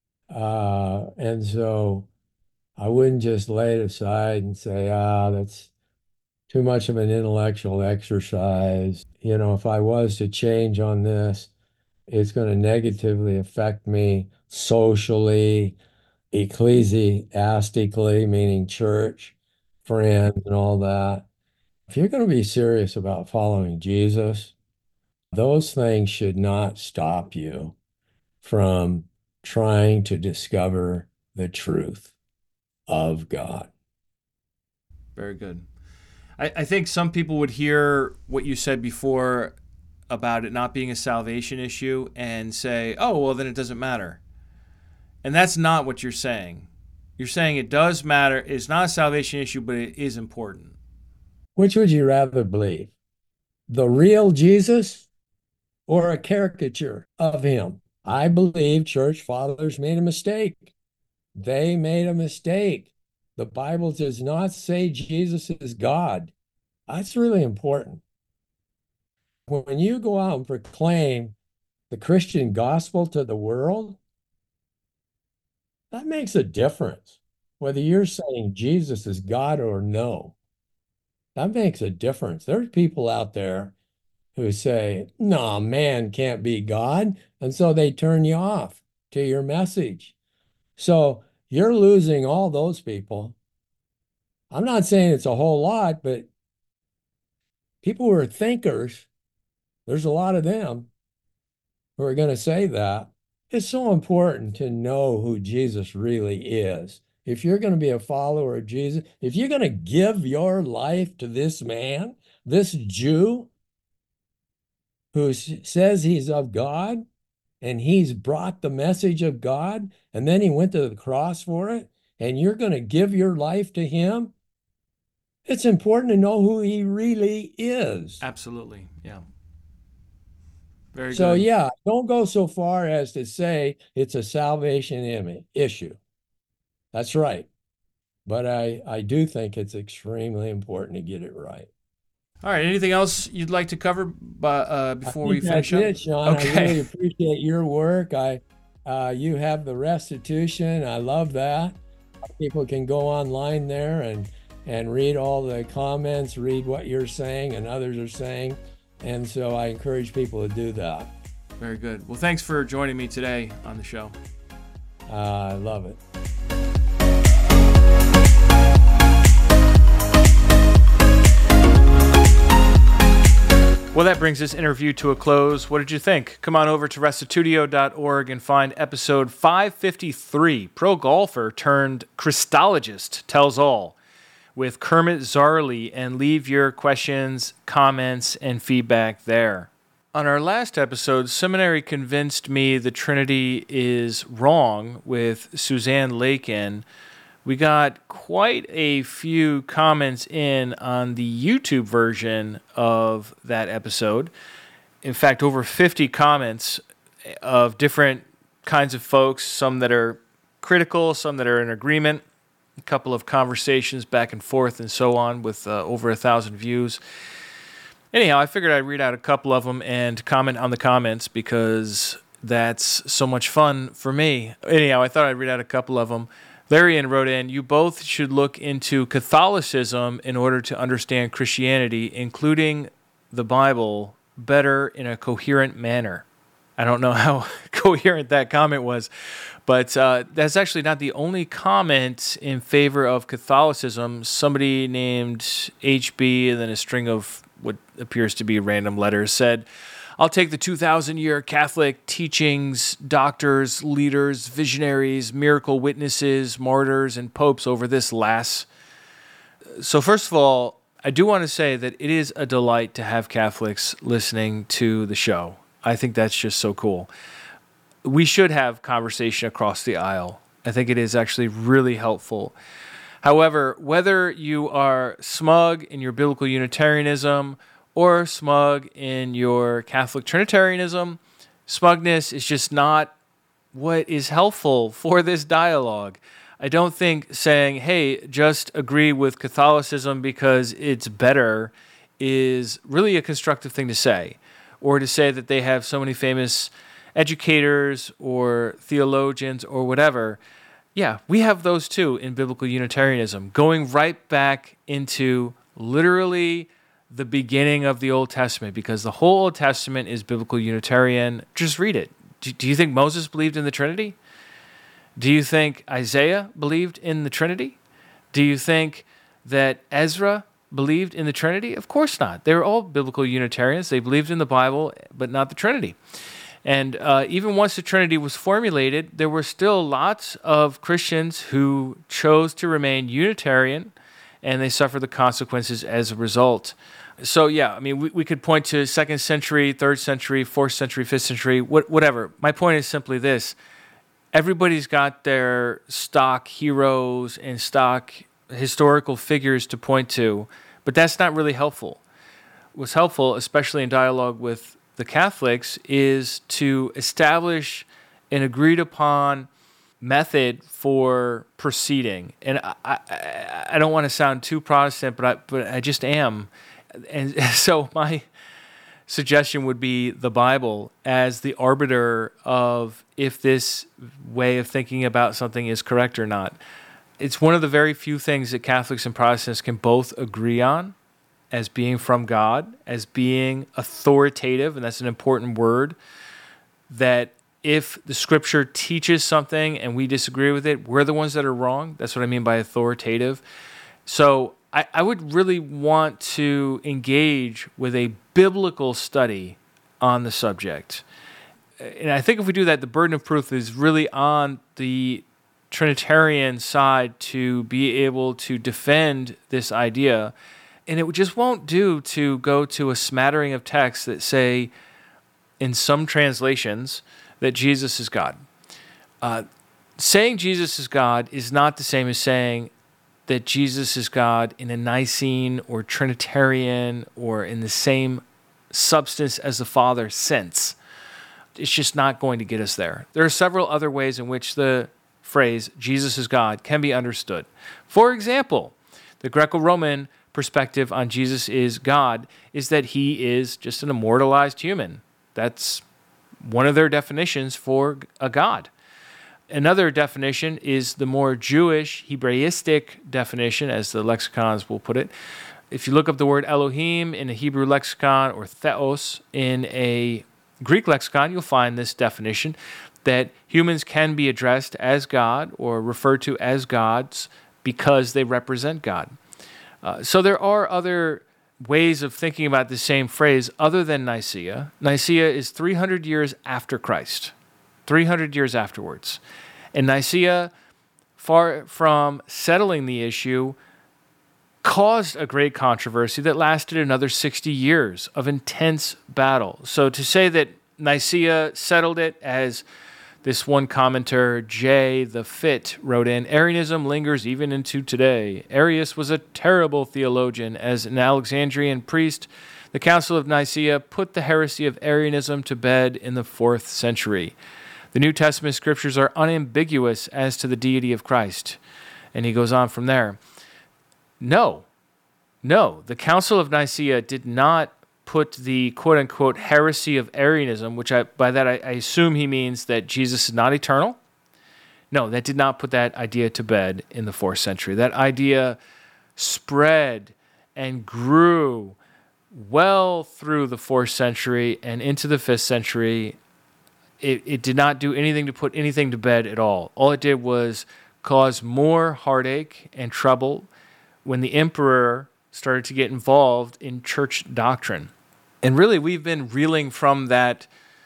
Uh, and so I wouldn't just lay it aside and say, ah, that's too much of an intellectual exercise. You know, if I was to change on this, it's going to negatively affect me socially, ecclesiastically, meaning church, friends, and all that. If you're going to be serious about following Jesus, those things should not stop you from trying to discover the truth of God. Very good. I, I think some people would hear what you said before about it not being a salvation issue and say, oh, well, then it doesn't matter. And that's not what you're saying. You're saying it does matter. It's not a salvation issue, but it is important. Which would you rather believe? The real Jesus or a caricature of him? I believe church fathers made a mistake. They made a mistake. The Bible does not say Jesus is God. That's really important. When you go out and proclaim the Christian gospel to the world, that makes a difference. Whether you're saying Jesus is God or no, that makes a difference. There's people out there who say, no, man can't be God. And so they turn you off to your message. So you're losing all those people. I'm not saying it's a whole lot, but people who are thinkers, there's a lot of them who are going to say that. It's so important to know who Jesus really is. If you're going to be a follower of Jesus, if you're going to give your life to this man, this Jew who says he's of God and he's brought the message of God and then he went to the cross for it, and you're going to give your life to him, it's important to know who he really is. Absolutely. Yeah. Very So, good. yeah, don't go so far as to say it's a salvation imi- issue. That's right. But I, I do think it's extremely important to get it right. All right. Anything else you'd like to cover uh, I before think we finish that's up? it, Sean. Okay. I really appreciate your work. I, uh, you have the restitution. I love that. People can go online there and and read all the comments, read what you're saying and others are saying. And so I encourage people to do that. Very good. Well, thanks for joining me today on the show. Uh, I love it. Well, that brings this interview to a close. What did you think? Come on over to restitutio dot org and find episode five fifty-three, Pro Golfer Turned Christologist Tells All, with Kermit Zarley, and leave your questions, comments, and feedback there. On our last episode, Seminary convinced me the Trinity is wrong with Suzanne Lakin. We got quite a few comments in on the YouTube version of that episode. In fact, over fifty comments of different kinds of folks, some that are critical, some that are in agreement, a couple of conversations back and forth and so on with uh, over a thousand views. Anyhow, I figured I'd read out a couple of them and comment on the comments because that's so much fun for me. Anyhow, I thought I'd read out a couple of them. Larry wrote in, you both should look into Catholicism in order to understand Christianity, including the Bible, better in a coherent manner. I don't know how coherent that comment was, but uh, that's actually not the only comment in favor of Catholicism. Somebody named H B and then a string of what appears to be random letters said, I'll take the two thousand year Catholic teachings, doctors, leaders, visionaries, miracle witnesses, martyrs, and popes over this lass. So first of all, I do want to say that it is a delight to have Catholics listening to the show. I think that's just so cool. We should have conversation across the aisle. I think it is actually really helpful. However, whether you are smug in your biblical Unitarianism or smug in your Catholic Trinitarianism, smugness is just not what is helpful for this dialogue. I don't think saying, hey, just agree with Catholicism because it's better is really a constructive thing to say, or to say that they have so many famous educators or theologians or whatever. Yeah, we have those too in biblical Unitarianism, going right back into literally the beginning of the Old Testament, because the whole Old Testament is biblical Unitarian. Just read it. Do, do you think Moses believed in the Trinity? Do you think Isaiah believed in the Trinity? Do you think that Ezra believed in the Trinity? Of course not. They were all biblical Unitarians. They believed in the Bible, but not the Trinity. And uh, even once the Trinity was formulated, there were still lots of Christians who chose to remain Unitarian, and they suffered the consequences as a result. So yeah, I mean, we, we could point to second century, third century, fourth century, fifth century, what, whatever. My point is simply this. Everybody's got their stock heroes and stock historical figures to point to, but that's not really helpful. What's helpful, especially in dialogue with the Catholics, is to establish an agreed upon method for proceeding. And I, I, I don't want to sound too Protestant, but I, but I just am. And so my suggestion would be the Bible as the arbiter of if this way of thinking about something is correct or not. It's one of the very few things that Catholics and Protestants can both agree on as being from God, as being authoritative, and that's an important word, that if the Scripture teaches something and we disagree with it, we're the ones that are wrong. That's what I mean by authoritative. So I, I would really want to engage with a biblical study on the subject. And I think if we do that, the burden of proof is really on the Trinitarian side to be able to defend this idea. And it just won't do to go to a smattering of texts that say, in some translations, that Jesus is God. Uh, saying Jesus is God is not the same as saying that Jesus is God in a Nicene or Trinitarian or in the same substance as the Father sense. It's just not going to get us there. There are several other ways in which the phrase Jesus is God can be understood. For example, the Greco-Roman perspective on Jesus is God is that he is just an immortalized human. That's one of their definitions for a God. Another definition is the more Jewish, Hebraistic definition, as the lexicons will put it. If you look up the word Elohim in a Hebrew lexicon or theos in a Greek lexicon, you'll find this definition that humans can be addressed as God or referred to as gods because they represent God. Uh, so there are other ways of thinking about the same phrase other than Nicaea. Nicaea is three hundred years after Christ, three hundred years afterwards. And Nicaea, far from settling the issue, caused a great controversy that lasted another sixty years of intense battle. So to say that Nicaea settled it, as this one commenter, Jay the Fit, wrote in, Arianism lingers even into today. Arius was a terrible theologian. As an Alexandrian priest, the Council of Nicaea put the heresy of Arianism to bed in the fourth century. The New Testament scriptures are unambiguous as to the deity of Christ. And he goes on from there. No, no, the Council of Nicaea did not put the quote-unquote heresy of Arianism, which I, by that I, I assume he means that Jesus is not eternal. No, that did not put that idea to bed in the fourth century. That idea spread and grew well through the fourth century and into the fifth century. It, it did not do anything to put anything to bed at all. All it did was cause more heartache and trouble when the emperor started to get involved in church doctrine. And really, we've been reeling from that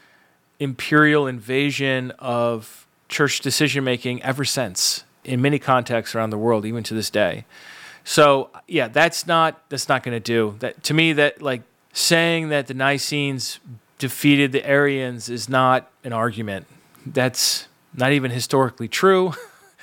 imperial invasion of church decision-making ever since, in many contexts around the world, even to this day. So, yeah, that's not that's not going to do. That to me, that like saying that the Nicenes defeated the Arians is not an argument. That's not even historically true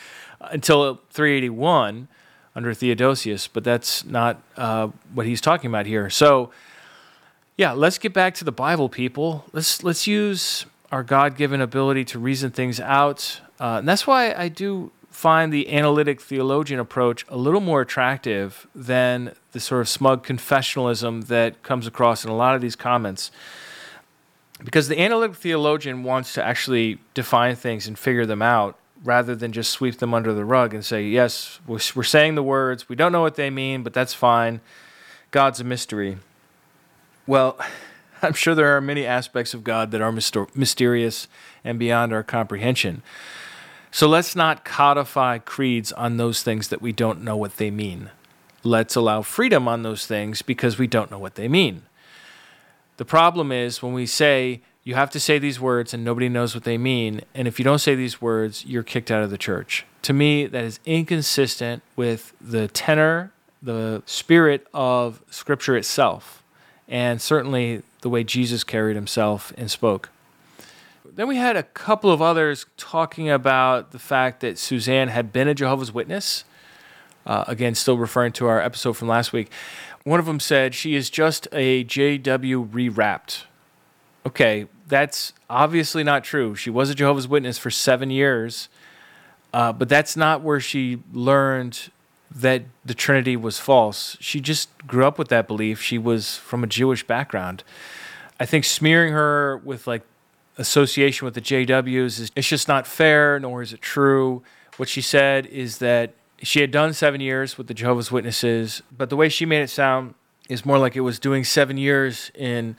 until three eighty-one under Theodosius, but that's not uh, what he's talking about here. So, yeah, let's get back to the Bible, people. Let's let's use our God-given ability to reason things out. Uh, and that's why I do find the analytic theologian approach a little more attractive than the sort of smug confessionalism that comes across in a lot of these comments. Because the analytic theologian wants to actually define things and figure them out rather than just sweep them under the rug and say, yes, we're, we're saying the words, we don't know what they mean, but that's fine. God's a mystery. Well, I'm sure there are many aspects of God that are myster- mysterious and beyond our comprehension. So let's not codify creeds on those things that we don't know what they mean. Let's allow freedom on those things because we don't know what they mean. The problem is when we say, you have to say these words and nobody knows what they mean, and if you don't say these words, you're kicked out of the church. To me, that is inconsistent with the tenor, the spirit of Scripture itself, and certainly the way Jesus carried himself and spoke. Then we had a couple of others talking about the fact that Suzanne had been a Jehovah's Witness. Uh, again, still referring to our episode from last week. One of them said, she is just a J W rewrapped. Okay, that's obviously not true. She was a Jehovah's Witness for seven years, uh, but that's not where she learned that the Trinity was false. She just grew up with that belief. She was from a Jewish background. I think smearing her with like association with the J Ws is it's just not fair, nor is it true. What she said is that she had done seven years with the Jehovah's Witnesses, but the way she made it sound is more like it was doing seven years in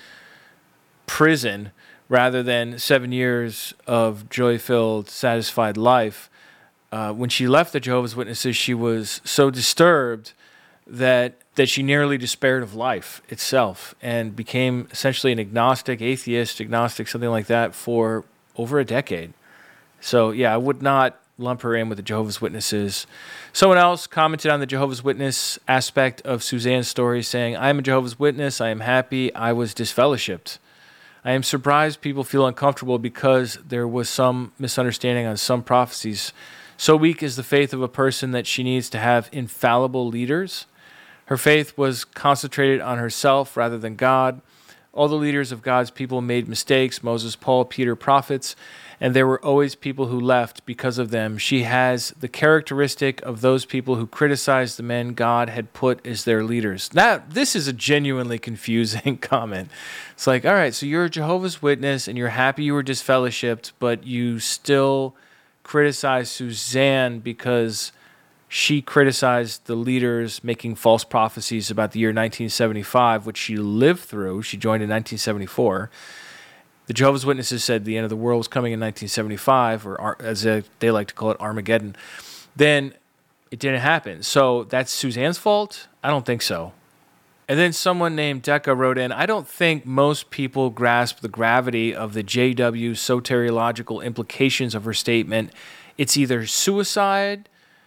prison rather than seven years of joy-filled, satisfied life. Uh, when she left the Jehovah's Witnesses, she was so disturbed that that she nearly despaired of life itself and became essentially an agnostic, atheist, agnostic, something like that, for over a decade. So, yeah, I would not lump her in with the Jehovah's Witnesses. Someone else commented on the Jehovah's Witness aspect of Suzanne's story, saying, I am a Jehovah's Witness. I am happy I was disfellowshipped. I am surprised people feel uncomfortable because there was some misunderstanding on some prophecies. So weak is the faith of a person that she needs to have infallible leaders. Her faith was concentrated on herself rather than God. All the leaders of God's people made mistakes, Moses, Paul, Peter, prophets, and there were always people who left because of them. She has the characteristic of those people who criticized the men God had put as their leaders. Now, this is a genuinely confusing comment. It's like, all right, so you're a Jehovah's Witness and you're happy you were disfellowshipped, but you still criticize Suzanne because she criticized the leaders making false prophecies about the year nineteen seventy-five, which she lived through. She joined in nineteen seventy-four. The Jehovah's Witnesses said the end of the world was coming in nineteen seventy-five, or as they like to call it, Armageddon. Then it didn't happen. So that's Suzanne's fault? I don't think so. And then someone named Decca wrote in, I don't think most people grasp the gravity of the J W soteriological implications of her statement. It's either suicide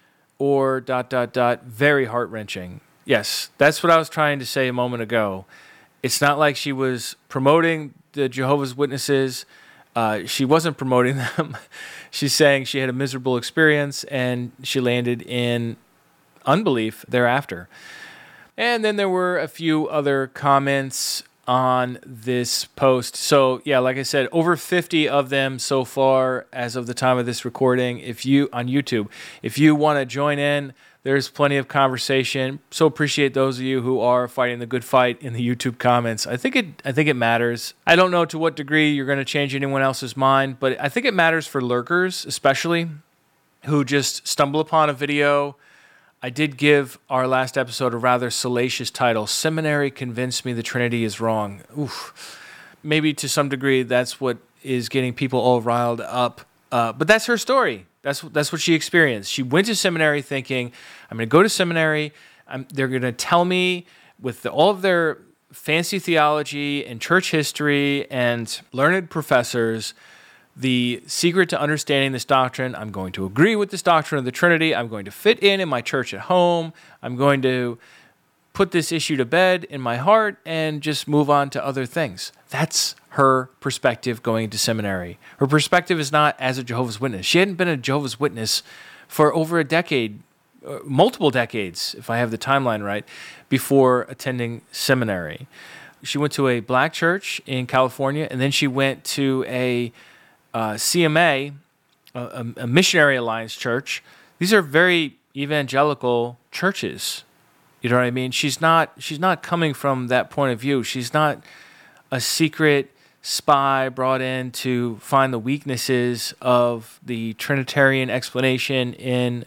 or dot, dot, dot, very heart-wrenching. Yes, that's what I was trying to say a moment ago. It's not like she was promoting the Jehovah's Witnesses. Uh, she wasn't promoting them. She's saying she had a miserable experience and she landed in unbelief thereafter. And then there were a few other comments on this post. So yeah, like I said, over fifty of them so far as of the time of this recording. If you on YouTube, if you want to join in, there's plenty of conversation. So appreciate those of you who are fighting the good fight in the YouTube comments. I think it I think it matters. I don't know to what degree you're going to change anyone else's mind, but I think it matters for lurkers, especially who just stumble upon a video. I did give our last episode a rather salacious title, Seminary Convinced Me the Trinity is Wrong. Oof. Maybe to some degree that's what is getting people all riled up. Uh, but that's her story. That's, that's what she experienced. She went to seminary thinking, I'm going to go to seminary. I'm, they're going to tell me with the, all of their fancy theology and church history and learned professors the secret to understanding this doctrine. I'm going to agree with this doctrine of the Trinity. I'm going to fit in in my church at home. I'm going to put this issue to bed in my heart and just move on to other things. That's her perspective going to seminary. Her perspective is not as a Jehovah's Witness. She hadn't been a Jehovah's Witness for over a decade, uh, multiple decades, if I have the timeline right, before attending seminary. She went to a black church in California, and then she went to a Uh, C M A, a, a Missionary Alliance church. These are very evangelical churches. You know what I mean? She's not she's not coming from that point of view. She's not a secret spy brought in to find the weaknesses of the Trinitarian explanation in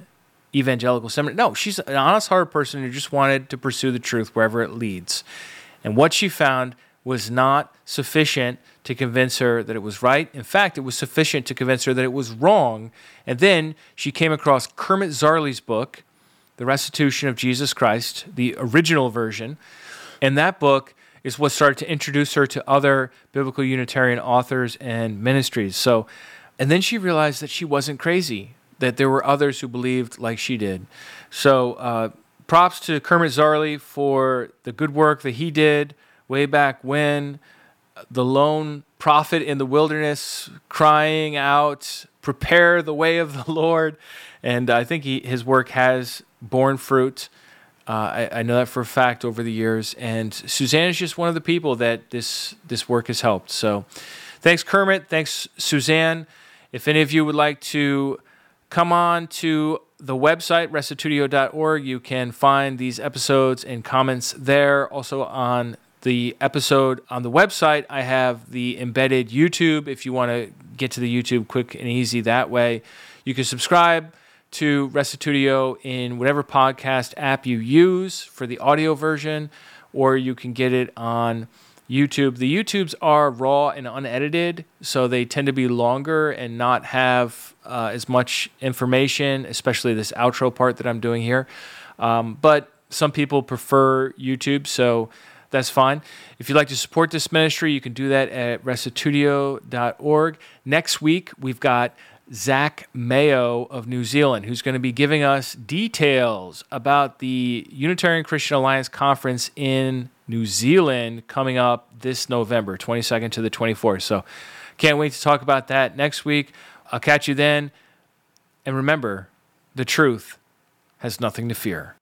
evangelical seminary. No, she's an honest-hearted person who just wanted to pursue the truth wherever it leads. And what she found was not sufficient to convince her that it was right. In fact, it was sufficient to convince her that it was wrong. And then she came across Kermit Zarley's book, The Restitution of Jesus Christ, the original version. And that book is what started to introduce her to other biblical Unitarian authors and ministries. So, and then she realized that she wasn't crazy, that there were others who believed like she did. So uh, props to Kermit Zarley for the good work that he did way back when, the lone prophet in the wilderness crying out, prepare the way of the Lord. And I think he, his work has borne fruit. Uh, I, I know that for a fact over the years. And Suzanne is just one of the people that this this work has helped. So thanks, Kermit. Thanks, Suzanne. If any of you would like to come on to the website, restitutio dot org, you can find these episodes and comments there. Also on the episode on the website, I have the embedded YouTube. If you want to get to the YouTube quick and easy that way, you can subscribe to Restitutio in whatever podcast app you use for the audio version, or you can get it on YouTube. The YouTubes are raw and unedited, so they tend to be longer and not have uh, as much information, especially this outro part that I'm doing here. Um, but some people prefer YouTube, so that's fine. If you'd like to support this ministry, you can do that at restitutio dot org. Next week, we've got Zach Mayo of New Zealand, who's going to be giving us details about the Unitarian Christian Alliance Conference in New Zealand coming up this November, twenty-second to the twenty-fourth. So can't wait to talk about that next week. I'll catch you then. And remember, the truth has nothing to fear.